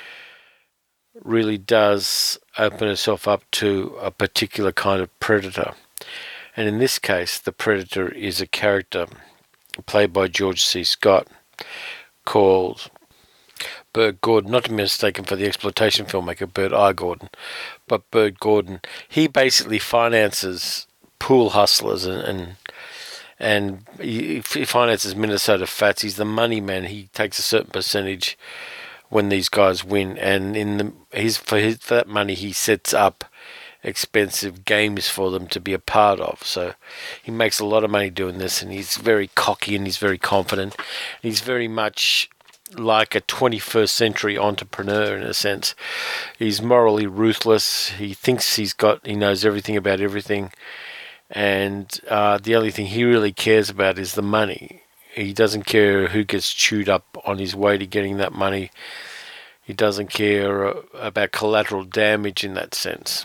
[SPEAKER 11] really does open herself up to a particular kind of predator. And in this case, the predator is a character played by George C. Scott called Bert Gordon, not to be mistaken for the exploitation filmmaker Bert I. Gordon, but Bert Gordon. He basically finances pool hustlers and and, and he, he finances Minnesota Fats. He's the money man. He takes a certain percentage when these guys win, and in the his for, his, for that money he sets up expensive games for them to be a part of. So he makes a lot of money doing this, and he's very cocky and he's very confident. He's very much like a twenty-first century entrepreneur in a sense. He's morally ruthless. He thinks he's got he knows everything about everything, and uh, the only thing he really cares about is the money. He doesn't care who gets chewed up on his way to getting that money. He doesn't care about collateral damage in that sense.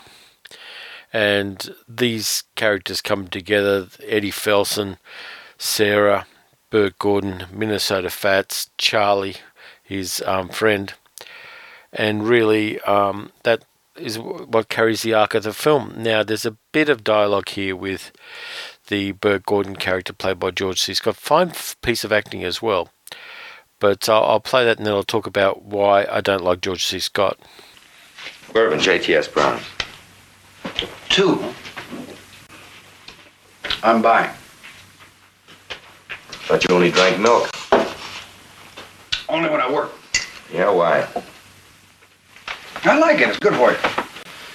[SPEAKER 11] And these characters come together: Eddie Felson, Sarah, Bert Gordon, Minnesota Fats, Charlie, his um, friend. And really, um, that is what carries the arc of the film. Now, there's a bit of dialogue here with the Bert Gordon character played by George C. Scott. Fine piece of acting as well. But I'll, I'll play that and then I'll talk about why I don't like George C. Scott.
[SPEAKER 13] Bourbon, J T S Brown.
[SPEAKER 5] Two. I'm buying.
[SPEAKER 13] Thought you only drank milk.
[SPEAKER 5] Only when I work.
[SPEAKER 13] Yeah, why?
[SPEAKER 5] I like it. It's good for you.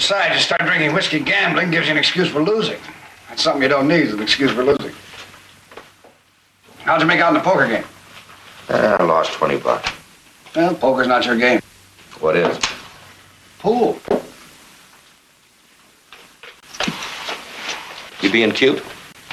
[SPEAKER 5] Besides, you start drinking whiskey, gambling gives you an excuse for losing. That's something you don't need, is an excuse for losing. How'd you make out in the poker game?
[SPEAKER 13] Uh, I lost twenty bucks.
[SPEAKER 5] Well, poker's not your game.
[SPEAKER 13] What is?
[SPEAKER 5] Pool.
[SPEAKER 13] You being cute?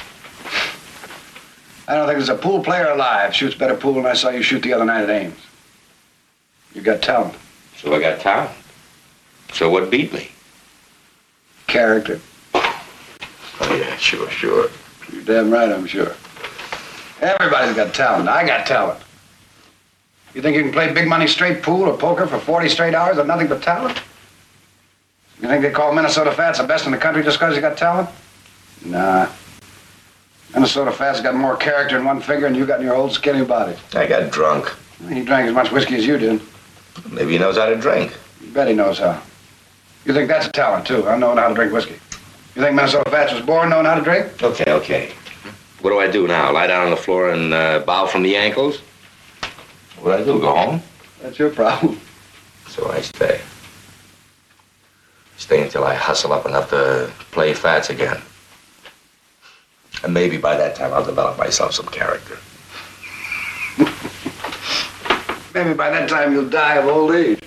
[SPEAKER 5] I don't think there's a pool player alive shoots better pool than I saw you shoot the other night at Ames. You got talent.
[SPEAKER 13] So I got talent. So what beat me?
[SPEAKER 5] Character.
[SPEAKER 13] Oh, yeah, sure, sure.
[SPEAKER 5] You're damn right, I'm sure. Everybody's got talent. I got talent. You think you can play big money straight pool or poker for forty straight hours with nothing but talent? You think they call Minnesota Fats the best in the country just because you got talent? Nah. Minnesota Fats got more character in one finger than you got in your old skinny body.
[SPEAKER 13] I got drunk.
[SPEAKER 5] He drank as much whiskey as you did.
[SPEAKER 13] Maybe he knows how to drink.
[SPEAKER 5] You bet he knows how. You think that's a talent, too, huh? Knowing how to drink whiskey. You think Minnesota Fats was born knowing how to drink?
[SPEAKER 13] Okay, okay. What do I do now? Lie down on the floor and uh, bow from the ankles? What do I do? Go home?
[SPEAKER 5] That's your problem.
[SPEAKER 13] So I stay. Stay until I hustle up enough to play Fats again. And maybe by that time I'll develop myself some character.
[SPEAKER 5] Maybe by that time you'll die of old age.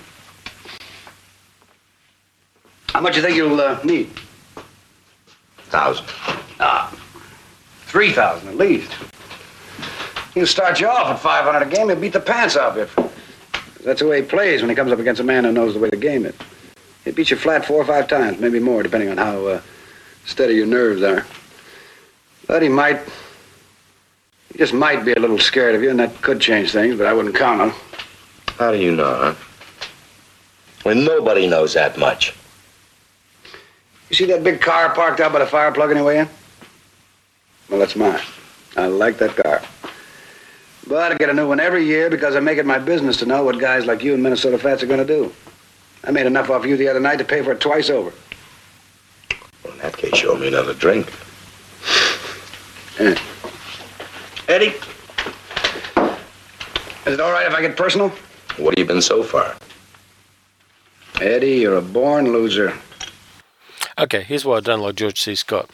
[SPEAKER 5] How much you think you'll uh, need?
[SPEAKER 13] Thousand.
[SPEAKER 5] Ah, three thousand at least. He'll start you off at five hundred a game. He'll beat the pants off you. That's the way he plays when he comes up against a man who knows the way the game is. He'll beat you flat four or five times, maybe more, depending on how uh, steady your nerves are. But he might, he just might be a little scared of you, and that could change things, but I wouldn't count on it.
[SPEAKER 13] How do you know, huh? Well, nobody knows that much.
[SPEAKER 5] You see that big car parked out by the fire plug anyway in? Well, that's mine. I like that car. But I get a new one every year because I make it my business to know what guys like you and Minnesota Fats are going to do. I made enough off you the other night to pay for it twice over.
[SPEAKER 13] Well, in that case, you owe me another drink.
[SPEAKER 5] Yeah. Eddie? Is it all right if I get personal?
[SPEAKER 13] What have you been so far?
[SPEAKER 5] Eddie, you're a born loser.
[SPEAKER 11] Okay, here's why I don't like George C. Scott.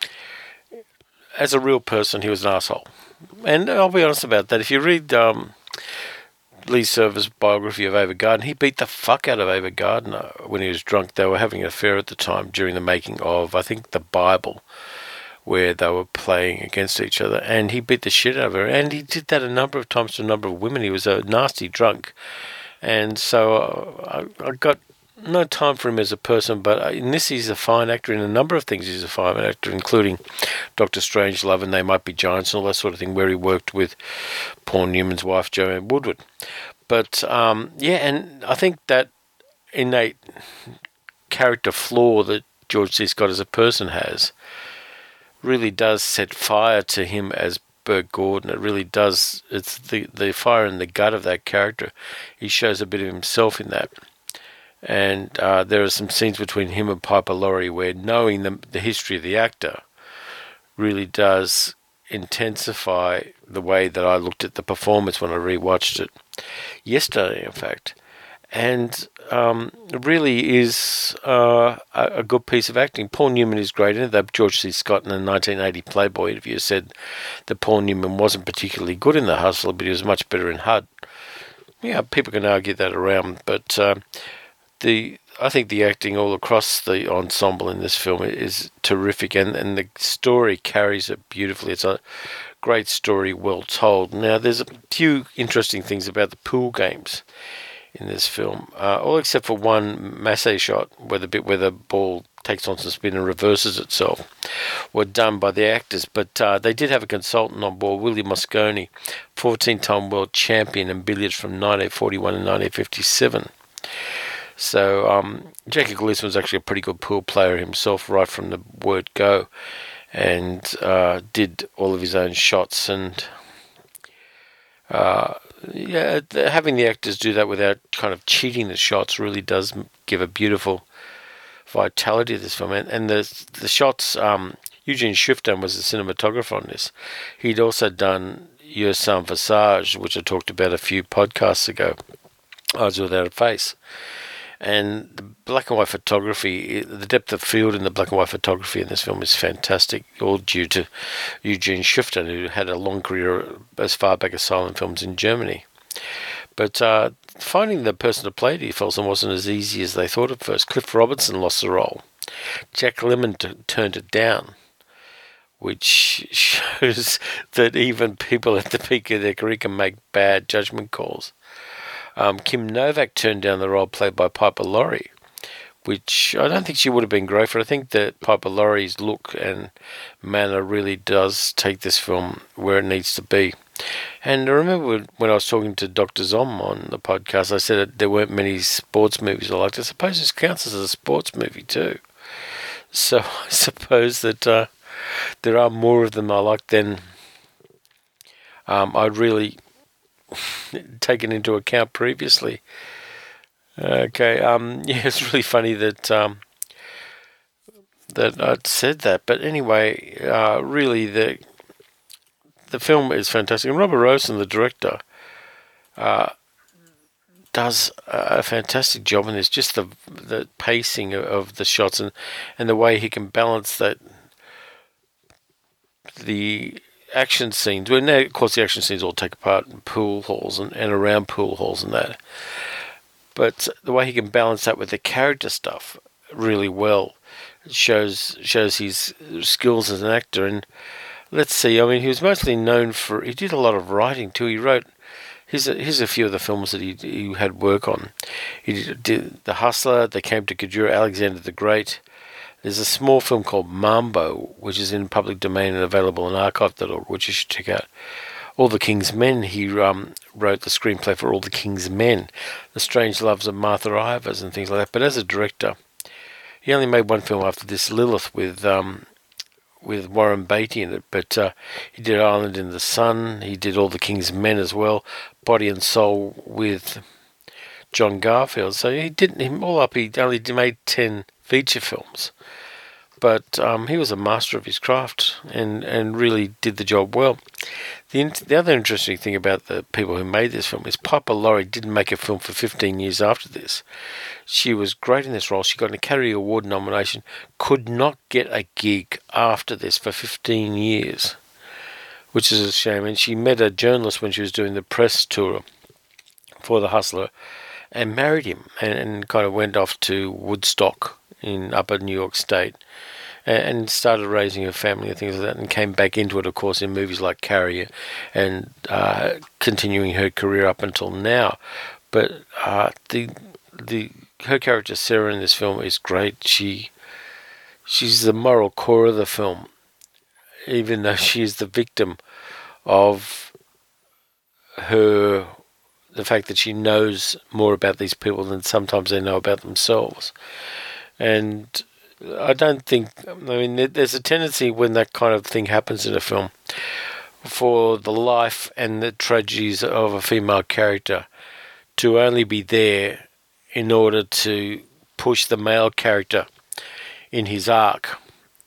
[SPEAKER 11] As a real person, he was an asshole. And I'll be honest about that. If you read um, Lee Server's biography of Ava Gardner, he beat the fuck out of Ava Gardner when he was drunk. They were having an affair at the time during the making of, I think, The Bible, where they were playing against each other. And he beat the shit out of her. And he did that a number of times to a number of women. He was a nasty drunk. And so uh, I, I got no time for him as a person, but in this he's a fine actor. In a number of things he's a fine actor, including Doctor Strangelove and They Might Be Giants and all that sort of thing, where he worked with Paul Newman's wife, Joanne Woodward. But, um, yeah, and I think that innate character flaw that George C. Scott as a person has really does set fire to him as Bert Gordon. It really does. It's the, the fire in the gut of that character. He shows a bit of himself in that. And uh, there are some scenes between him and Piper Laurie where knowing the, the history of the actor really does intensify the way that I looked at the performance when I rewatched it yesterday, in fact. And um, it really is uh, a, a good piece of acting. Paul Newman is great in it. That George C. Scott in the nineteen eighty Playboy interview said that Paul Newman wasn't particularly good in The Hustler, but he was much better in H U D. Yeah, people can argue that around, but uh, the I think the acting all across the ensemble in this film is terrific, and, and the story carries it beautifully. It's a great story, well told. Now, there's a few interesting things about the pool games in this film, uh, all except for one masse shot, where the bit where the ball takes on some spin and reverses itself, were done by the actors. But uh, they did have a consultant on board, Willie Mosconi, fourteen-time world champion in billiards from nineteen forty-one and nineteen fifty-seven. So um, Jackie Gleason was actually a pretty good pool player himself right from the word go, and uh, did all of his own shots. And uh, yeah, the, having the actors do that without kind of cheating the shots really does give a beautiful vitality to this film. And, and the the shots, um, Eugene Shifton was the cinematographer on this. He'd also done Your Sans Visage, which I talked about a few podcasts ago, Eyes Without a Face. And the black and white photography, the depth of field in the black and white photography in this film is fantastic, all due to Eugene Shifter, who had a long career as far back as silent films in Germany. But uh, finding the person to play Eddie Felson wasn't as easy as they thought at first. Cliff Robertson lost the role. Jack Lemmon t- turned it down, which shows that even people at the peak of their career can make bad judgment calls. Um, Kim Novak turned down the role played by Piper Laurie, which I don't think she would have been great for. I think that Piper Laurie's look and manner really does take this film where it needs to be. And I remember when I was talking to Doctor Zom on the podcast, I said that there weren't many sports movies I liked. I suppose this counts as a sports movie too. So I suppose that uh, there are more of them I like than um, I'd really taken into account previously. Okay, um, yeah, it's really funny that um, that I'd said that, but anyway, uh, really the the film is fantastic, and Robert Rosen, the director, uh, does a fantastic job in this. Just the the pacing of, of the shots and and the way he can balance that the action scenes. Well, now, of course, the action scenes all take part in pool halls and, and around pool halls and that. But the way he can balance that with the character stuff really well shows shows his skills as an actor. And let's see, I mean, he was mostly known for, he did a lot of writing too. He wrote, here's a, here's a few of the films that he, he had work on. He did, did The Hustler, They Came to Kajura, Alexander the Great. There's a small film called Mambo, which is in public domain and available on archive dot org, which you should check out. All the King's Men, he um, wrote the screenplay for All the King's Men, The Strange Loves of Martha Ivers and things like that. But as a director, he only made one film after this, Lilith, with um, with Warren Beatty in it. But uh, he did Island in the Sun, he did All the King's Men as well, Body and Soul with John Garfield. So he didn't, him all up, he only made ten feature films. But um, he was a master of his craft and, and really did the job well. The the other interesting thing about the people who made this film is Piper Laurie didn't make a film for fifteen years after this. She was great in this role. She got an Academy Award nomination, could not get a gig after this for fifteen years, which is a shame. And she met a journalist when she was doing the press tour for The Hustler and married him and, and kind of went off to Woodstock in upper New York State and started raising her family and things like that, and came back into it, of course, in movies like Carrier and uh, continuing her career up until now. But uh, the the her character Sarah in this film is great. She she's the moral core of the film, even though she is the victim of her the fact that she knows more about these people than sometimes they know about themselves. And I don't think, I mean, there's a tendency when that kind of thing happens in a film for the life and the tragedies of a female character to only be there in order to push the male character in his arc.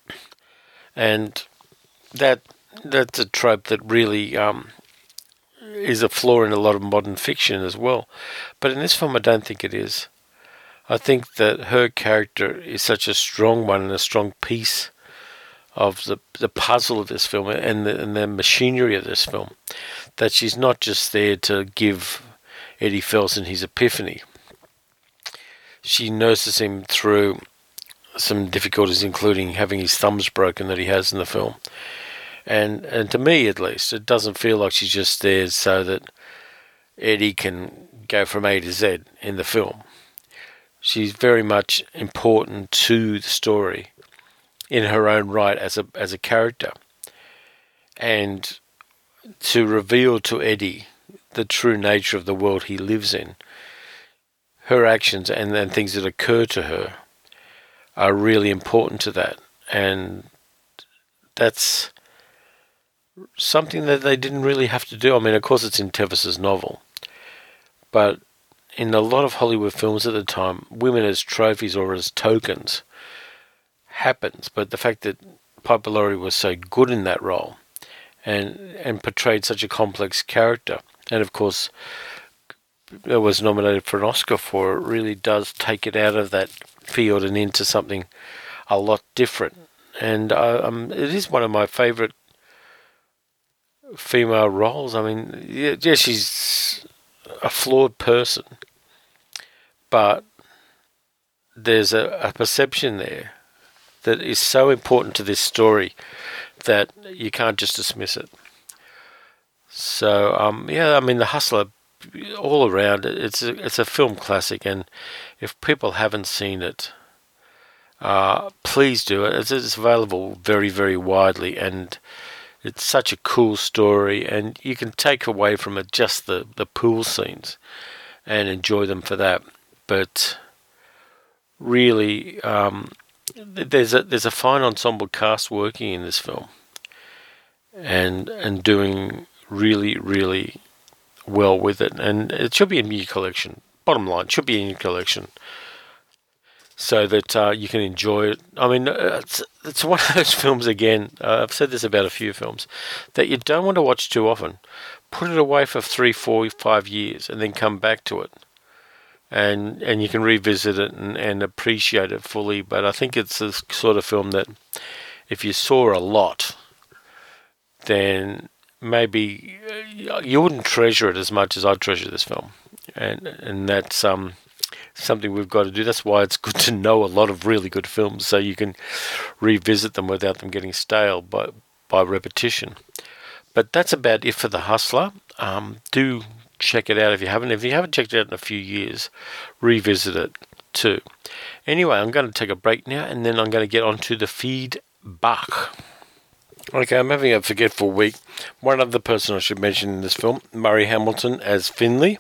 [SPEAKER 11] And that that's a trope that really um, is a flaw in a lot of modern fiction as well. But in this film, I don't think it is. I think that her character is such a strong one and a strong piece of the the puzzle of this film and the, and the machinery of this film, that she's not just there to give Eddie Felson his epiphany. She nurses him through some difficulties, including having his thumbs broken that he has in the film. And and to me, at least, it doesn't feel like she's just there so that Eddie can go from A to Z in the film. She's very much important to the story in her own right as a as a character. And to reveal to Eddie the true nature of the world he lives in, her actions and, and things that occur to her are really important to that. And that's something that they didn't really have to do. I mean, of course, it's in Tevis's novel, but in a lot of Hollywood films at the time, women as trophies or as tokens happens. But the fact that Piper Laurie was so good in that role and and portrayed such a complex character, and of course was nominated for an Oscar for, it really does take it out of that field and into something a lot different. And uh, um, it is one of my favourite female roles. I mean, yeah, yeah, she's a flawed person, but there's a, a perception there that is so important to this story that you can't just dismiss it. So, um, yeah, I mean, The Hustler, all around, it's a, it's a film classic, and if people haven't seen it, uh, please do it. It's, it's available very, very widely, and it's such a cool story, and you can take away from it just the, the pool scenes and enjoy them for that. But really, um, there's a there's a fine ensemble cast working in this film, and and doing really, really well with it. And it should be in your collection. Bottom line, it should be in your collection, so that uh, you can enjoy it. I mean, it's, it's one of those films, again, uh, I've said this about a few films, that you don't want to watch too often. Put it away for three, four, five years, and then come back to it. And and you can revisit it and, and appreciate it fully. But I think it's the sort of film that if you saw a lot, then maybe you wouldn't treasure it as much as I treasure this film. And and that's um something we've got to do. That's why it's good to know a lot of really good films, so you can revisit them without them getting stale by, by repetition. But that's about it for The Hustler. Um, do check it out if you haven't. If you haven't checked it out in a few years, revisit it too. Anyway, I'm going to take a break now, and then I'm going to get on to the feedback. Okay, I'm having a forgetful week. One other person I should mention in this film, Murray Hamilton as Finley.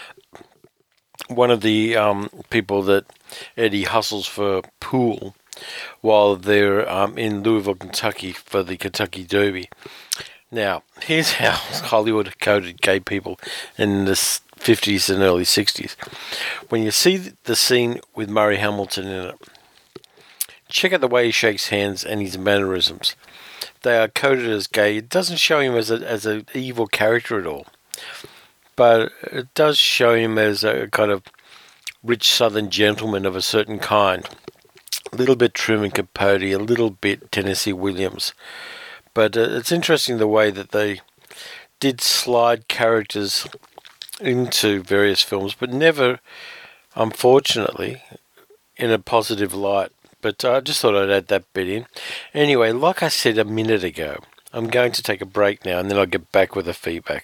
[SPEAKER 11] One of the um, people that Eddie hustles for pool while they're um, in Louisville, Kentucky for the Kentucky Derby. Now, here's how Hollywood coded gay people in the fifties and early sixties. When you see the scene with Murray Hamilton in it, check out the way he shakes hands and his mannerisms. They are coded as gay. It doesn't show him as a as an evil character at all, but it does show him as a kind of rich Southern gentleman of a certain kind. A little bit Truman Capote, a little bit Tennessee Williams. But uh, it's interesting the way that they did slide characters into various films, but never, unfortunately, in a positive light. But I just thought I'd add that bit in. Anyway, like I said a minute ago, I'm going to take a break now, and then I'll get back with the feedback.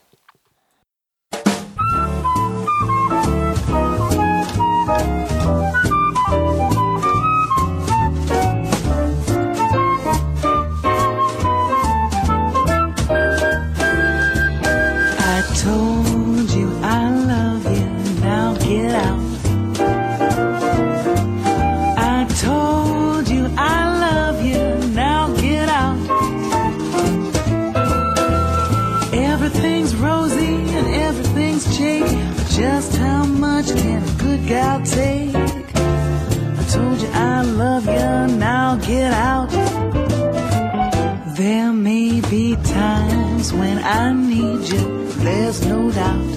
[SPEAKER 14] Told you I love you, now get out. I told you I love you, now get out. Everything's rosy and everything's cheap, but just how much can a good gal take? I told you I love you, now get out. There may be times when I need you, there's no doubt.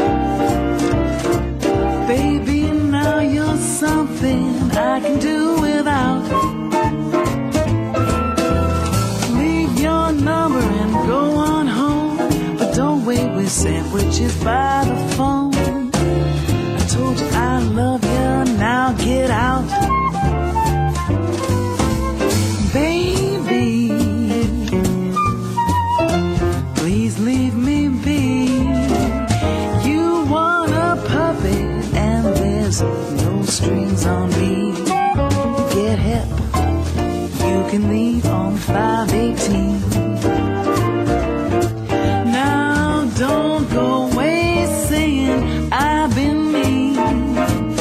[SPEAKER 14] Baby, now you're something I can do without. Leave your number and go on home, but don't wait with sandwiches by the phone. I told you I love you, now get out. Baby, please leave me be. You want a puppet and there's no strings on me. Get help, you can leave on five eighteen. Now don't go away saying I've been mean.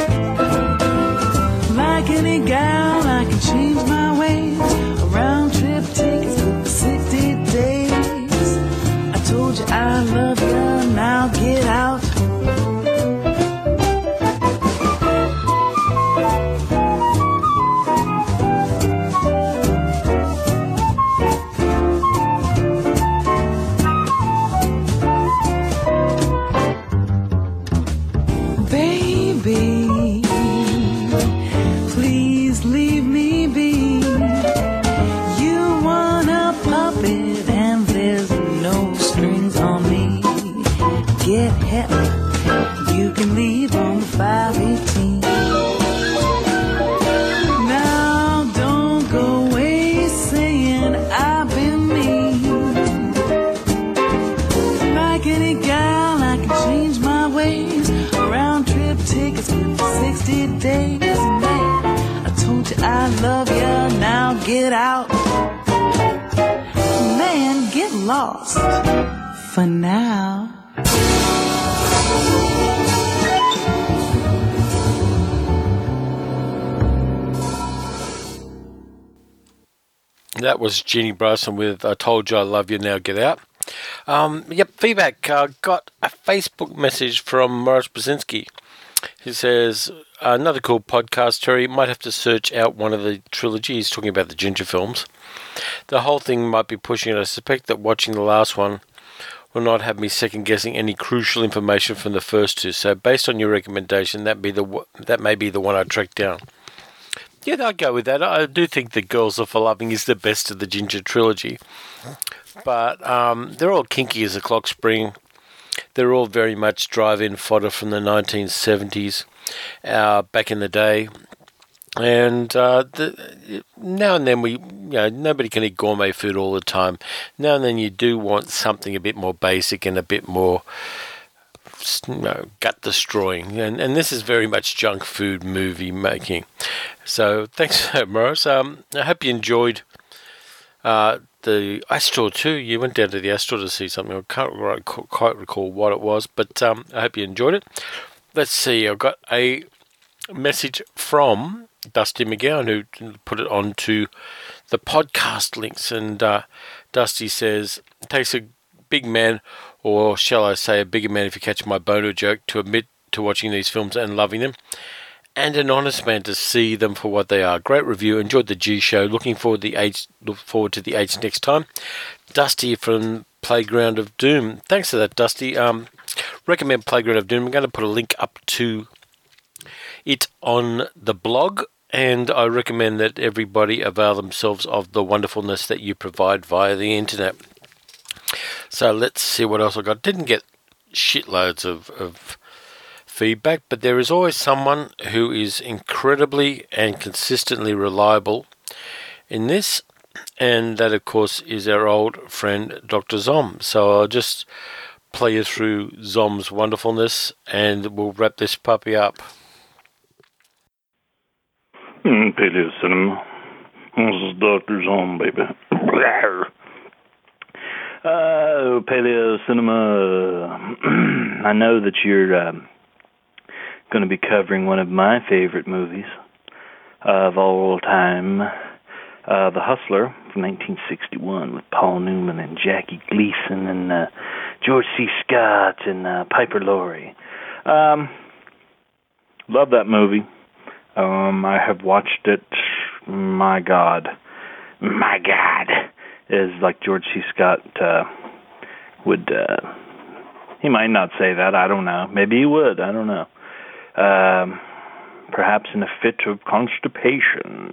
[SPEAKER 14] Like any gal, I can change my ways. A round trip tickets for sixty days. I told you I love you, now get out. happy, you can leave on the five eighteen. Now don't go away saying I've been mean. Like any gal, I can change my ways. Round trip tickets for sixty days. Man, I told you I love you, now get out. Man, get lost for now.
[SPEAKER 11] That was Jeannie Bryson with I Told You I Love You, Now Get Out. Um, yep, feedback. Uh, got a Facebook message from Morris Brzezinski. He says, another cool podcast, Terry. Might have to search out one of the trilogies, talking about the Ginger films. The whole thing might be pushing it. I suspect that watching the last one will not have me second-guessing any crucial information from the first two. So based on your recommendation, that be the that may be the one I track down. Yeah, I'll go with that. I do think The Girls Are For Loving is the best of the Ginger trilogy. But um, they're all kinky as a clock spring. They're all very much drive-in fodder from the nineteen seventies, uh, back in the day. And uh, the, now and then we, you know, nobody can eat gourmet food all the time. Now and then you do want something a bit more basic and a bit more, you know, gut-destroying. And, and this is very much junk food movie making. So thanks, Morris. Um, I hope you enjoyed uh, the Astor too. You went down to the Astor to see something. I can't right, quite recall what it was, but um, I hope you enjoyed it. Let's see. I've got a message from Dusty McGowan, who put it onto the podcast links. And uh, Dusty says, it takes a big man, or shall I say a bigger man if you catch my boner joke, to admit to watching these films and loving them, and an honest man to see them for what they are. Great review. Enjoyed the G show. Looking forward the age. Look forward to the age next time. Dusty from Playground of Doom. Thanks for that, Dusty. Um, recommend Playground of Doom. I'm going to put a link up to it on the blog, and I recommend that everybody avail themselves of the wonderfulness that you provide via the internet. So let's see what else I got. Didn't get shitloads of, of feedback, but there is always someone who is incredibly and consistently reliable in this, and that of course is our old friend Doctor Zom. So I'll just play you through Zom's wonderfulness and we'll wrap this puppy up.
[SPEAKER 15] Mm, Paleo Cinema. This is Doctor Zom, baby. Uh, Paleo Cinema. I know that you're um, going to be covering one of my favorite movies of all time, uh, The Hustler from nineteen sixty-one with Paul Newman and Jackie Gleason and uh, George C. Scott and uh, Piper Laurie. Um, love that movie. Um, I have watched it. My God, my God, is like George C. Scott uh, would. Uh, he might not say that. I don't know. Maybe he would. I don't know. Um, perhaps in a fit of constipation.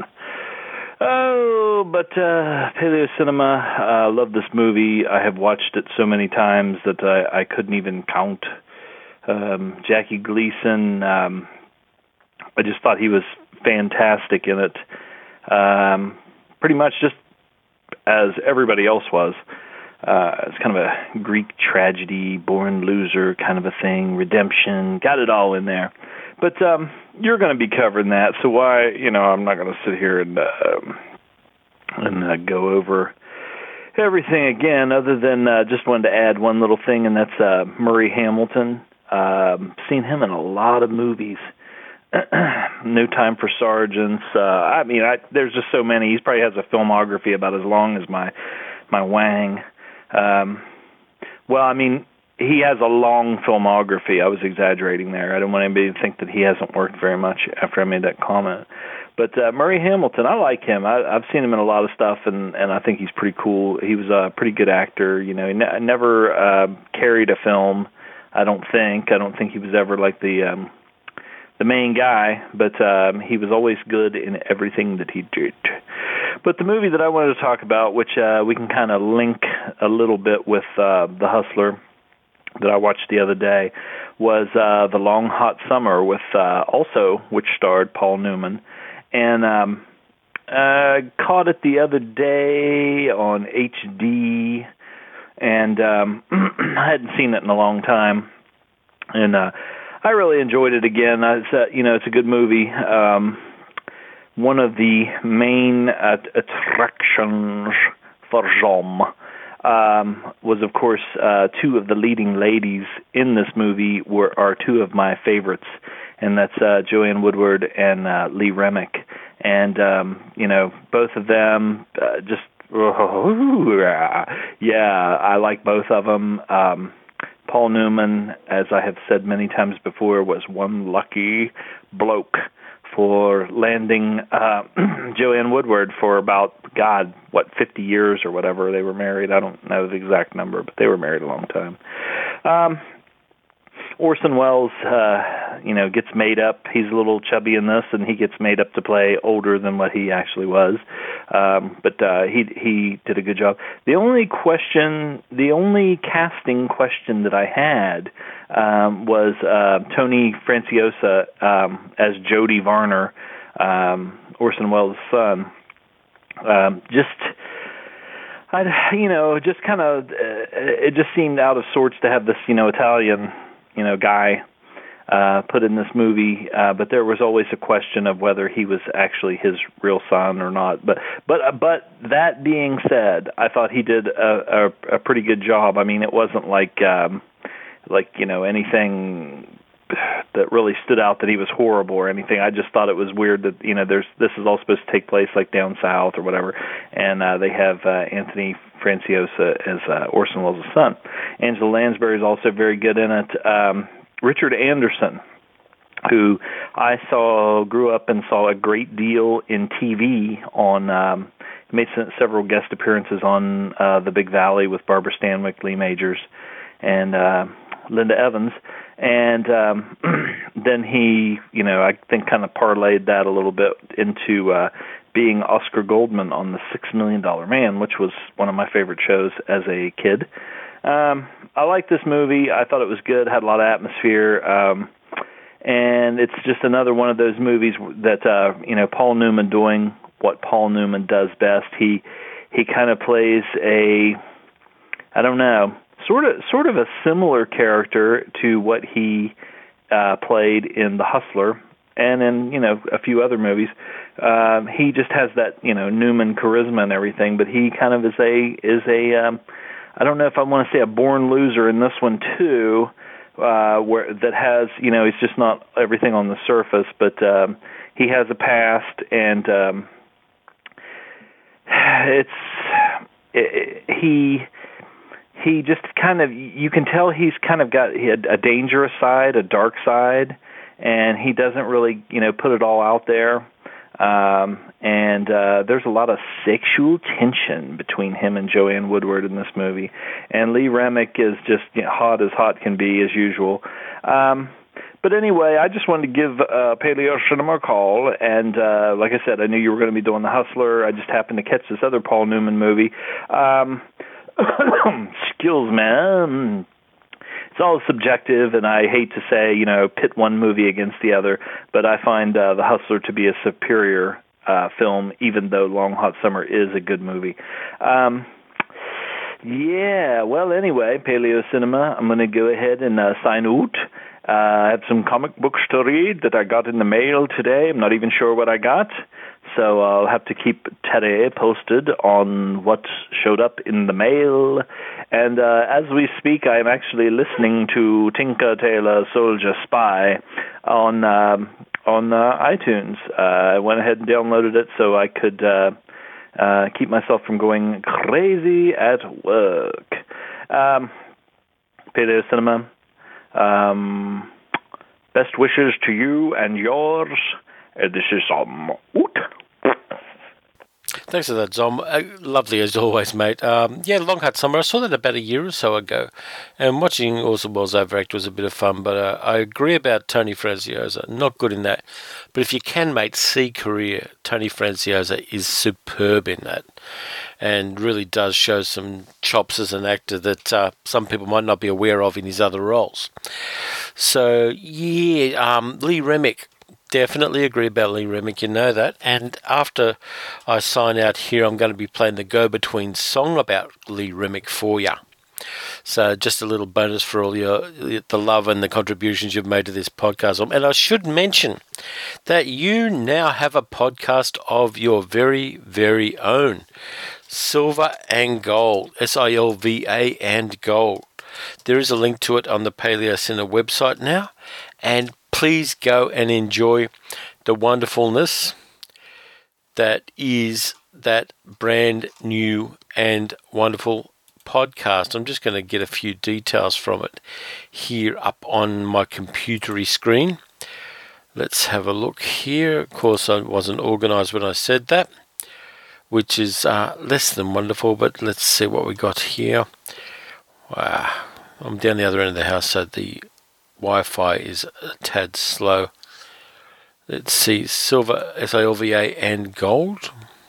[SPEAKER 15] Oh, but uh, Paleo Cinema. I uh, love this movie. I have watched it so many times that I, I couldn't even count. Um, Jackie Gleason. Um, I just thought he was fantastic in it. Um, pretty much just as everybody else was. Uh, it's kind of a Greek tragedy, born loser kind of a thing, redemption, got it all in there. But um, you're going to be covering that, so why, you know, I'm not going to sit here and, uh, and uh, go over everything again, other than uh, just wanted to add one little thing, and that's uh, Murray Hamilton. Um, seen him in a lot of movies. No Time for Sergeants. Uh, I mean, I, there's just so many. He probably has a filmography about as long as my my Wang. Um, well, I mean, he has a long filmography. I was exaggerating there. I don't want anybody to think that he hasn't worked very much after I made that comment. But uh, Murray Hamilton, I like him. I, I've seen him in a lot of stuff, and, and I think he's pretty cool. He was a pretty good actor. You know, he ne- never uh, carried a film, I don't think. I don't think he was ever like the... Um, the main guy, but um, he was always good in everything that he did. But the movie that I wanted to talk about, which uh, we can kind of link a little bit with uh, The Hustler, that I watched the other day was uh, The Long Hot Summer, with uh, also which starred Paul Newman, and um, uh, caught it the other day on H D, and um, I hadn't seen it in a long time, and uh, I really enjoyed it again. It's uh, you know it's a good movie. Um, one of the main uh, attractions for Jean um, was, of course, uh, two of the leading ladies in this movie were are two of my favorites, and that's uh, Joanne Woodward and uh, Lee Remick. And, um, you know, both of them uh, just, yeah, I like both of them. Um, Paul Newman, as I have said many times before, was one lucky bloke for landing uh, Joanne Woodward for about, God, what, fifty years or whatever they were married. I don't know the exact number, but they were married a long time. Um, Orson Welles, uh, you know, gets made up. He's a little chubby in this, and he gets made up to play older than what he actually was. Um, but uh, he he did a good job. The only question, the only casting question that I had um, was uh, Tony Franciosa um, as Jody Varner, um, Orson Welles' son. Um, just, I, you know, just kind of, uh, it just seemed out of sorts to have this, you know, Italian, you know, guy uh, put in this movie, uh, but there was always a question of whether he was actually his real son or not. But but uh, but that being said, I thought he did a, a, a pretty good job. I mean, it wasn't like um, like you know anything that really stood out that he was horrible or anything. I just thought it was weird that you know there's this is all supposed to take place like down south or whatever, and uh, they have uh, Anthony Franciosa as uh, Orson Welles' son. Angela Lansbury is also very good in it. Um, Richard Anderson, who I saw, grew up and saw a great deal in T V on, um, made some, several guest appearances on uh, The Big Valley with Barbara Stanwyck, Lee Majors, and uh, Linda Evans. And um, then he, you know, I think kind of parlayed that a little bit into uh, being Oscar Goldman on The Six Million Dollar Man, which was one of my favorite shows as a kid. Um, I liked this movie. I thought it was good, had a lot of atmosphere, um, and it's just another one of those movies that, uh, you know, Paul Newman doing what Paul Newman does best. He he kind of plays a, I don't know, sort of sort of a similar character to what he uh, played in The Hustler and in, you know, a few other movies. Um, he just has that, you know, Newman charisma and everything, but he kind of is a is a um, I don't know if I want to say a born loser in this one too, uh, where that has, you know, he's just not everything on the surface, but um, he has a past, and um, it's it, he he just kind of, you can tell he's kind of got he had a dangerous side, a dark side, and he doesn't really, you know, put it all out there. Um, and uh, there's a lot of sexual tension between him and Joanne Woodward in this movie. And Lee Remick is just, you know, hot as hot can be, as usual. Um, but anyway, I just wanted to give uh, Paleo Cinema a call. And uh, like I said, I knew you were going to be doing The Hustler. I just happened to catch this other Paul Newman movie. Um, excuse me. It's all subjective, and I hate to say, you know, pit one movie against the other, but I find uh, The Hustler to be a superior uh, film, even though Long Hot Summer is a good movie. Um, yeah, well, anyway, Paleo Cinema, I'm going to go ahead and uh, sign out. Uh, I have some comic books to read that I got in the mail today. I'm not even sure what I got, so I'll have to keep Terry posted on what showed up in the mail. And uh, as we speak, I am actually listening to Tinker Tailor Soldier Spy on um, on uh, iTunes. Uh, I went ahead and downloaded it so I could uh, uh, keep myself from going crazy at work. Um, Paleo Cinema, um, best wishes to you and yours. Uh, this is um, Oot.
[SPEAKER 11] Thanks for that, Zom. Uh, lovely as always, mate. Um, yeah, Long Hot Summer. I saw that about a year or so ago. And watching Orson Welles overact was a bit of fun, but uh, I agree about Tony Franciosa. Not good in that. But if you can, mate, see career, Tony Franciosa is superb in that. And really does show some chops as an actor that uh, some people might not be aware of in his other roles. So, yeah, um, Lee Remick. Definitely agree about Lee Remick, you know that. And after I sign out here, I'm going to be playing the Go-Between song about Lee Remick for you. So just a little bonus for all your the love and the contributions you've made to this podcast. And I should mention that you now have a podcast of your very, very own. Silver and Gold, S I L V A and Gold. There is a link to it on the Paleo Center website now. And please go and enjoy the wonderfulness that is that brand new and wonderful podcast. I'm just going to get a few details from it here up on my computery screen. Let's have a look here. Of course, I wasn't organized when I said that, which is uh, less than wonderful, but let's see what we got here. Wow. I'm down the other end of the house, so the Wi-Fi is a tad slow. Let's see, Silver, S I L V A and Gold.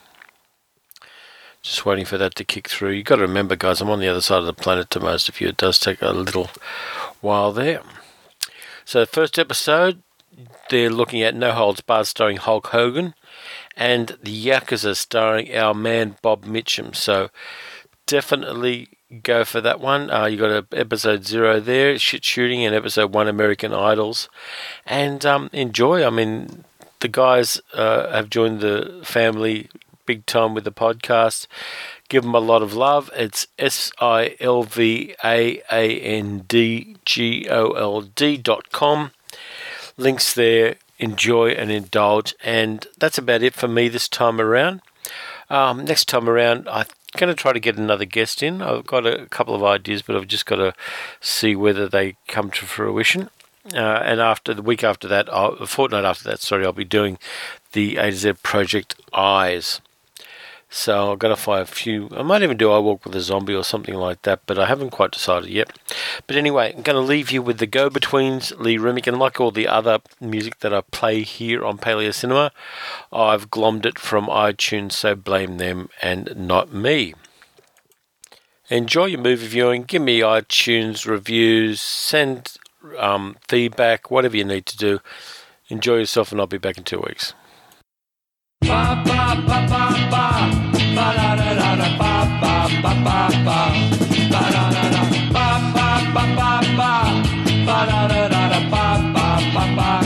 [SPEAKER 11] Just waiting for that to kick through. You've got to remember, guys, I'm on the other side of the planet to most of you. It does take a little while there. So the first episode, they're looking at No Holds Barred starring Hulk Hogan and the Yakuza starring our man Bob Mitchum. So definitely go for that one. Uh, you got a episode zero there, Shit Shooting, and episode one, American Idols, and um, enjoy. I mean, the guys uh, have joined the family big time with the podcast. Give them a lot of love. It's S I L V A A N D G O L D dot com. Links there. Enjoy and indulge, and that's about it for me this time around. Um, next time around, I going to try to get another guest in. I've got a couple of ideas, but I've just got to see whether they come to fruition. Uh, and after the week after that, I'll, a fortnight after that, sorry, I'll be doing the A to Z Project Eyes. So I've got to find a few. I might even do I Walk with a Zombie or something like that, but I haven't quite decided yet. But anyway, I'm going to leave you with the Go-Betweens, Lee Remick, and like all the other music that I play here on Paleo Cinema, I've glommed it from iTunes, so blame them and not me. Enjoy your movie viewing. Give me iTunes reviews. Send um, feedback, whatever you need to do. Enjoy yourself, and I'll be back in two weeks. Ba ba ba ba ba ba da da da da ba ba ba ba ba ba da da da ba ba ba ba ba ba da da da da ba ba ba ba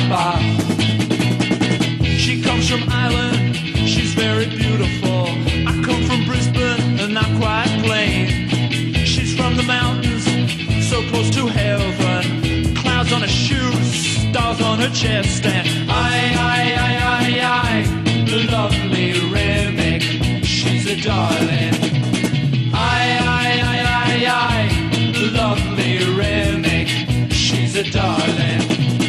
[SPEAKER 11] ba. She comes from Ireland, she's very beautiful. I come from Brisbane and I'm quite plain. She's from the mountains, so close to heaven. Clouds on her shoes, stars on her chest, and I, I, I, I, I. Lovely Remick, she's a darling. I, I, I, I, I, lovely Remick, she's a darling.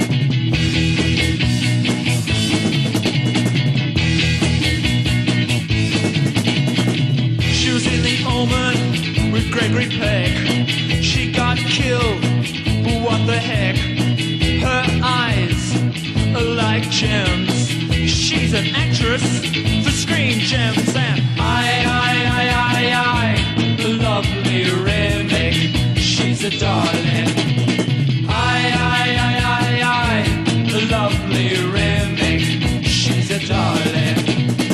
[SPEAKER 11] She was in The Omen with Gregory Peck. She got killed, but what the heck? Her eyes are like gems. She's an actress for Screen Gems, and I, I, I, I, I, lovely Remick, she's a darling. I, I, I, I, I, lovely Remick, she's a darling.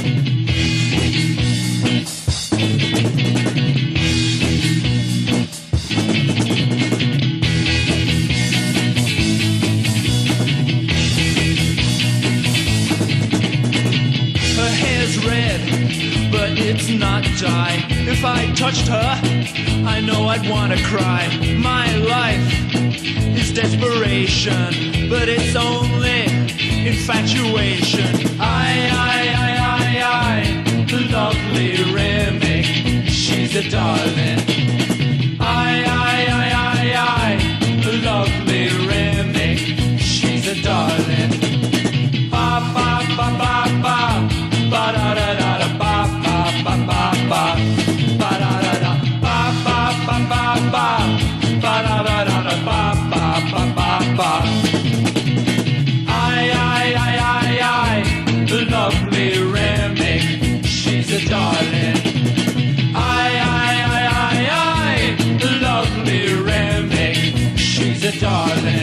[SPEAKER 11] It's not dye. If I touched her, I know I'd want to cry. My life is desperation, but it's only infatuation. I, I, I, I, I, lovely Remick, she's a darling. I, I, I, I, I, lovely Remick, she's a darling. Ba, ba, ba, ba, ba, ba, da, da, da, da, ba, ba, ba.
[SPEAKER 16] darling.